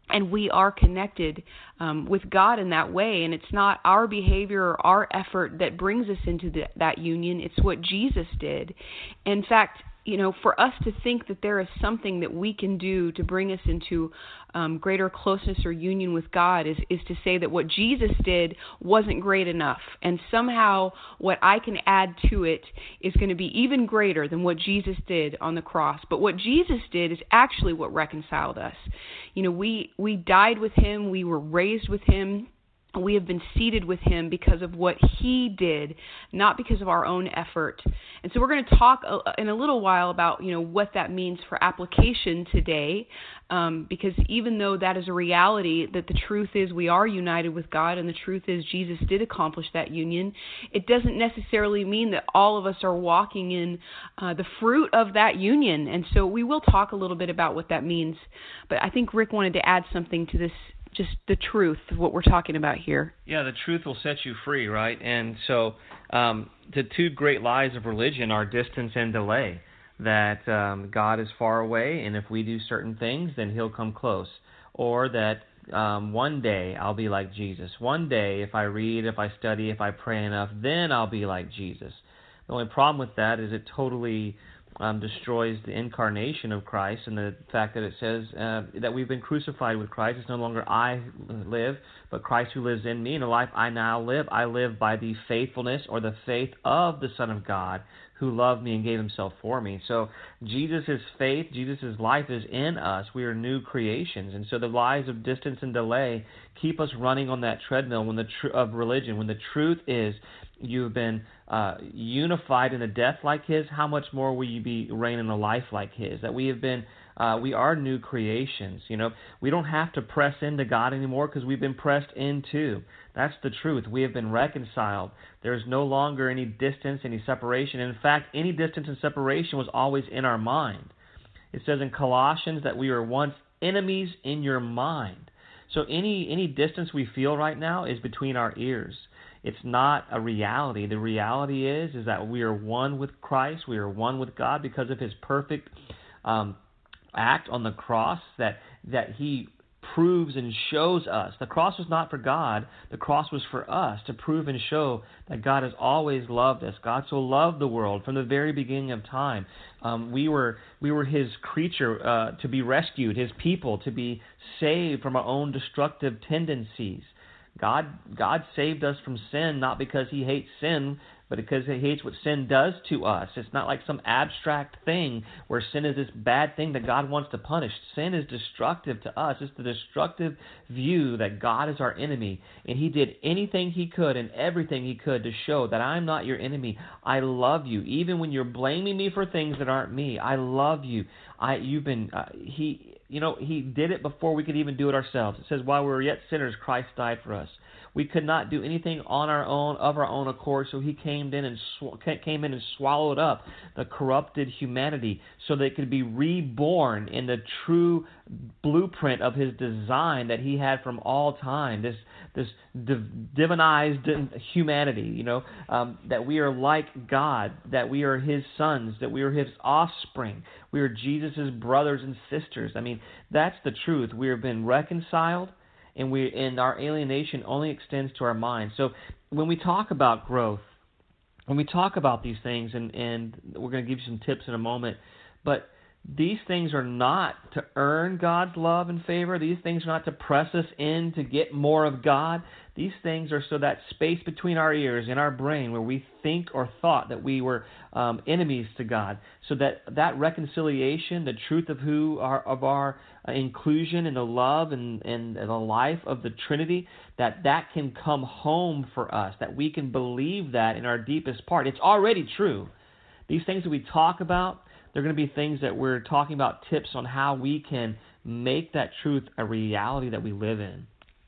And we are connected um, with God in that way. And it's not our behavior or our effort that brings us into the, that union. It's what Jesus did. In fact, you know, for us to think that there is something that we can do to bring us into um, greater closeness or union with God is, is to say that what Jesus did wasn't great enough. And somehow what I can add to it is going to be even greater than what Jesus did on the cross. But what Jesus did is actually what reconciled us. You know, we, we died with him. We were raised with him. We have been seated with him because of what he did, not because of our own effort. And so we're going to talk in a little while about, you know, what that means for application today, um, because even though that is a reality, that the truth is we are united with God, and the truth is Jesus did accomplish that union, it doesn't necessarily mean that all of us are walking in uh, the fruit of that union. And so we will talk a little bit about what that means. But I think Rick wanted to add something to this, just the truth of what we're talking about here. Yeah, the truth will set you free, right? And so um, the two great lies of religion are distance and delay, that um, God is far away, and if we do certain things, then he'll come close. Or that um, one day I'll be like Jesus. One day, if I read, if I study, if I pray enough, then I'll be like Jesus. The only problem with that is it totally Um, destroys the incarnation of Christ, and the fact that it says uh, that we've been crucified with Christ. It's no longer I live, but Christ who lives in me. In the life I now live, I live by the faithfulness or the faith of the Son of God who loved me and gave himself for me. So Jesus' faith, Jesus' life is in us. We are new creations. And so the lies of distance and delay keep us running on that treadmill when the tr- of religion, when the truth is you've been uh, unified in a death like his, how much more will you be reigning a life like his? That we have been, uh, we are new creations. You know, we don't have to press into God anymore because we've been pressed into. That's the truth. We have been reconciled. There's no longer any distance, any separation. In fact, any distance and separation was always in our mind. It says in Colossians that we were once enemies in your mind. So any any distance we feel right now is between our ears. It's not a reality. The reality is is that we are one with Christ. We are one with God because of his perfect um, act on the cross that that he proves and shows us. The cross was not for God. The cross was for us to prove and show that God has always loved us. God so loved the world from the very beginning of time. Um, we were we were his creature uh, to be rescued, his people to be saved from our own destructive tendencies. God God saved us from sin not because he hates sin, but because he hates what sin does to us. It's not like some abstract thing where sin is this bad thing that God wants to punish. Sin is destructive to us. It's the destructive view that God is our enemy, and he did anything he could and everything he could to show that I'm not your enemy. I love you, even when you're blaming me for things that aren't me. I love you. I you've been uh, he. You know, he did it before we could even do it ourselves. It says, while we were yet sinners, Christ died for us. We could not do anything on our own, of our own accord, so he came in and sw- came in and swallowed up the corrupted humanity so that it could be reborn in the true blueprint of his design that he had from all time, this this div- divinized humanity, you know, um, that we are like God, that we are his sons, that we are his offspring, we are Jesus' brothers and sisters. I mean, that's the truth. We have been reconciled, and we and our alienation only extends to our mind. So when we talk about growth, when we talk about these things, and, and we're going to give you some tips in a moment, but these things are not to earn God's love and favor. These things are not to press us in to get more of God. These things are so that space between our ears in our brain where we think or thought that we were um, enemies to God, so that that reconciliation, the truth of who our, of our uh, inclusion in the love and, and the life of the Trinity, that that can come home for us, that we can believe that in our deepest part. It's already true. These things that we talk about, they're going to be things that we're talking about, tips on how we can make that truth a reality that we live in.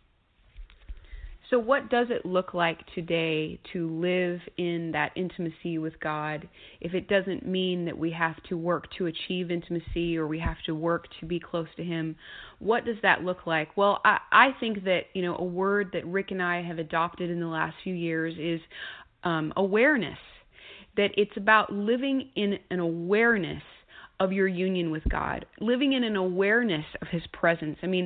So what does it look like today to live in that intimacy with God if it doesn't mean that we have to work to achieve intimacy or we have to work to be close to him? What does that look like? Well, I, I think that, you know, a word that Rick and I have adopted in the last few years is um, awareness. That it's about living in an awareness of your union with God, living in an awareness of his presence. I mean,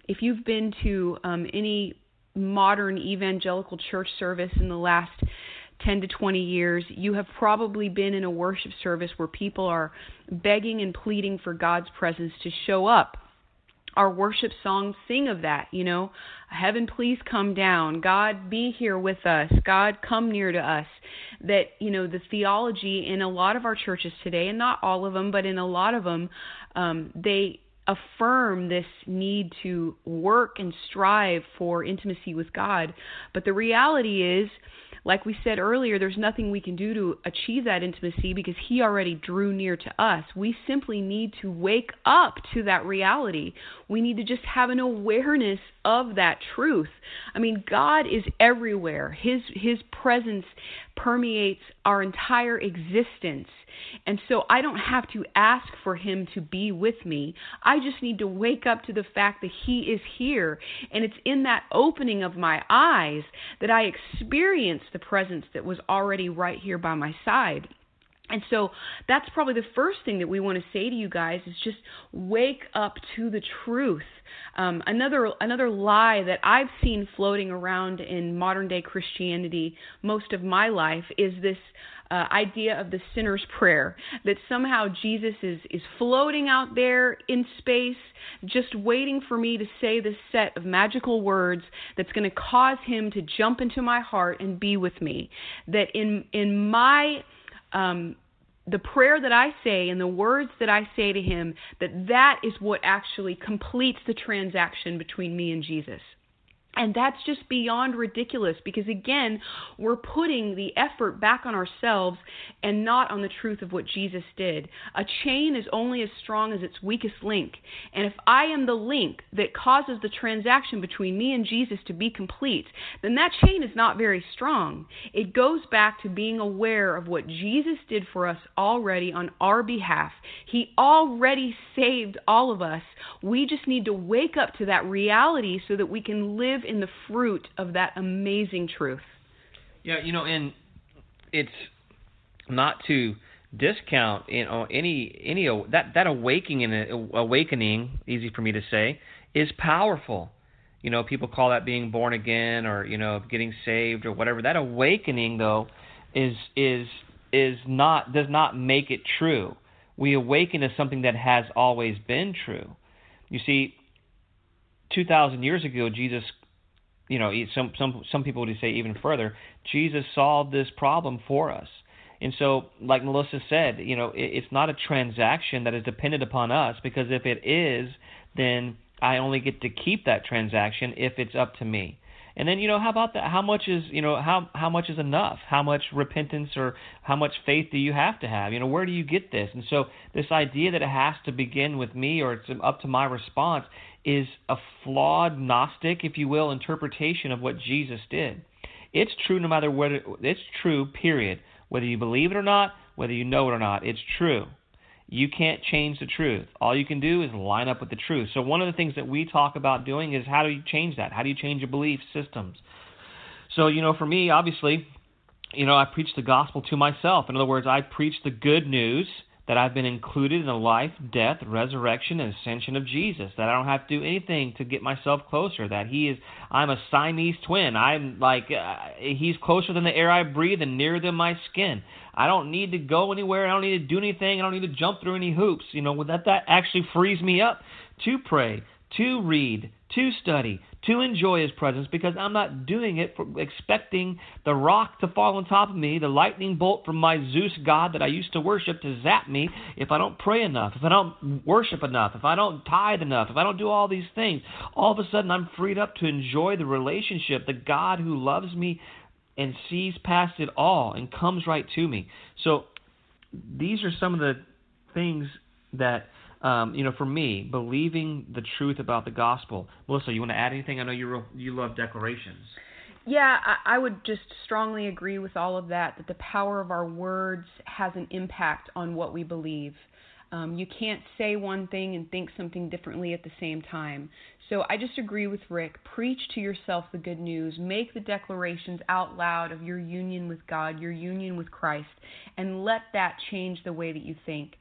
if you've been to um, any modern evangelical church service in the last ten to twenty years, you have probably been in a worship service where people are begging and pleading for God's presence to show up. Our worship songs sing of that, you know, heaven please come down, God be here with us, God come near to us. That, you know, the theology in a lot of our churches today, and not all of them, but in a lot of them, um, they affirm this need to work and strive for intimacy with God. But the reality is, like we said earlier, there's nothing we can do to achieve that intimacy because He already drew near to us. We simply need to wake up to that reality. We need to just have an awareness of that truth. I mean, God is everywhere. His His presence permeates our entire existence. And so I don't have to ask for Him to be with me. I just need to wake up to the fact that He is here. And it's in that opening of my eyes that I experience the presence that was already right here by my side. And so that's probably the first thing that we want to say to you guys is just wake up to the truth. Um, another another lie that I've seen floating around in modern day Christianity most of my life is this uh, idea of the sinner's prayer, that somehow Jesus is, is floating out there in space just waiting for me to say this set of magical words that's going to cause Him to jump into my heart and be with me. That in in my Um, the prayer that I say and the words that I say to Him, that that is what actually completes the transaction between me and Jesus. And that's just beyond ridiculous because, again, we're putting the effort back on ourselves and not on the truth of what Jesus did. A chain is only as strong as its weakest link. And if I am the link that causes the transaction between me and Jesus to be complete, then that chain is not very strong. It goes back to being aware of what Jesus did for us already on our behalf. He already saved all of us. We just need to wake up to that reality so that we can live in the fruit of that amazing truth. Yeah, you know, and it's not to discount, you know, any any that that awakening awakening, easy for me to say, is powerful. You know, people call that being born again or, you know, getting saved or whatever. That awakening though is is is not does not make it true. We awaken to something that has always been true. You see, two thousand years ago, Jesus, you know, some some some people would say even further, Jesus solved this problem for us. And so, like Melissa said, you know, it, it's not a transaction that is dependent upon us, because if it is, then I only get to keep that transaction if it's up to me. And then, you know, how about that? How much is, you know, how how much is enough? How much repentance or how much faith do you have to have? You know, where do you get this? And so this idea that it has to begin with me or it's up to my response is a flawed Gnostic, if you will, interpretation of what Jesus did. It's true no matter what, it, it's true, period. Whether you believe it or not, whether you know it or not, it's true. You can't change the truth. All you can do is line up with the truth. So one of the things that we talk about doing is how do you change that? How do you change your belief systems? So, you know, for me, obviously, you know, I preach the gospel to myself. In other words, I preach the good news that I've been included in the life, death, resurrection, and ascension of Jesus, that I don't have to do anything to get myself closer, that he is, I'm a Siamese twin. I'm like, uh, he's closer than the air I breathe and nearer than my skin. I don't need to go anywhere. I don't need to do anything. I don't need to jump through any hoops. You know, that, that actually frees me up to pray, to read, to study, to enjoy his presence, because I'm not doing it for expecting the rock to fall on top of me, the lightning bolt from my Zeus god that I used to worship to zap me if I don't pray enough, if I don't worship enough, if I don't tithe enough, if I don't do all these things. All of a sudden I'm freed up to enjoy the relationship, the God who loves me and sees past it all and comes right to me. So these are some of the things that Um, you know, for me, believing the truth about the gospel. Melissa, you want to add anything? I know you real, you love declarations. Yeah, I, I would just strongly agree with all of that, that the power of our words has an impact on what we believe. Um, you can't say one thing and think something differently at the same time. So I just agree with Rick. Preach to yourself the good news. Make the declarations out loud of your union with God, your union with Christ, and let that change the way that you think.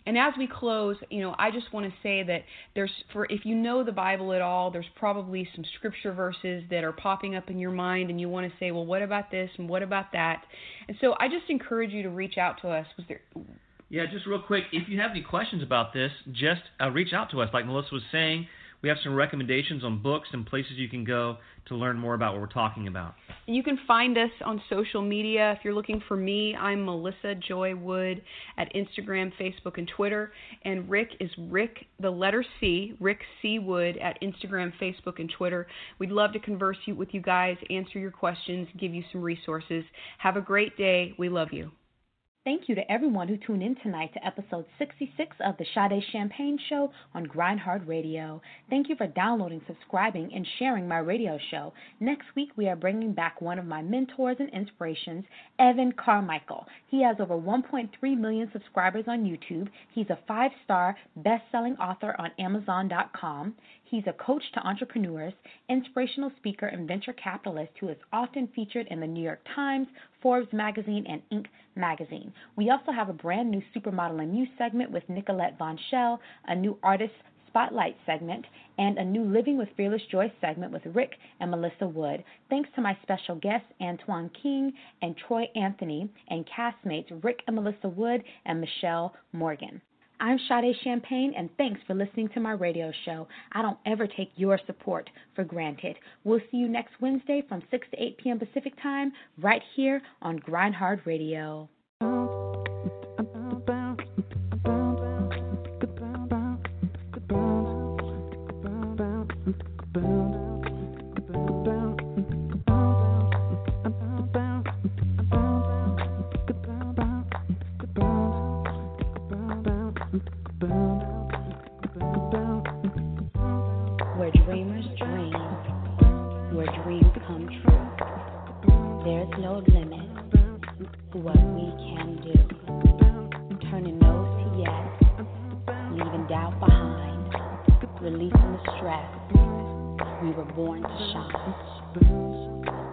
And as we close, you know, I just want to say that there's, for if you know the Bible at all, there's probably some scripture verses that are popping up in your mind, and you want to say, well, what about this and what about that? And so I just encourage you to reach out to us. Was there? Yeah, just real quick, if you have any questions about this, just uh, reach out to us. Like Melissa was saying, we have some recommendations on books and places you can go to learn more about what we're talking about. You can find us on social media. If you're looking for me, I'm Melissa Joy Wood at Instagram, Facebook, and Twitter. And Rick is Rick, the letter C, Rick C. Wood at Instagram, Facebook, and Twitter. We'd love to converse with you guys, answer your questions, give you some resources. Have a great day. We love you. Thank you to everyone who tuned in tonight to episode sixty-six of the Sade Champagne Show on Grind Hard Radio. Thank you for downloading, subscribing, and sharing my radio show. Next week, we are bringing back one of my mentors and inspirations, Evan Carmichael. He has over one point three million subscribers on YouTube. He's a five-star best-selling author on Amazon dot com. He's a coach to entrepreneurs, inspirational speaker, and venture capitalist who is often featured in the New York Times, Forbes magazine, and Inc magazine. We also have a brand new Supermodel and You segment with Nicolette Von Schell, a new Artist Spotlight segment, and a new Living with Fearless Joy segment with Rick and Melissa Wood. Thanks to my special guests, Antoine King and Troy Anthony, and castmates Rick and Melissa Wood and Michelle Morgan. I'm Sade Champagne, and thanks for listening to my radio show. I don't ever take your support for granted. We'll see you next Wednesday from six to eight p.m. Pacific Time, right here on Grind Hard Radio. Where dreamers dream, where dreams come true. There's no limit to what we can do. Turning no's to yes, leaving doubt behind, releasing the stress. We were born to shine.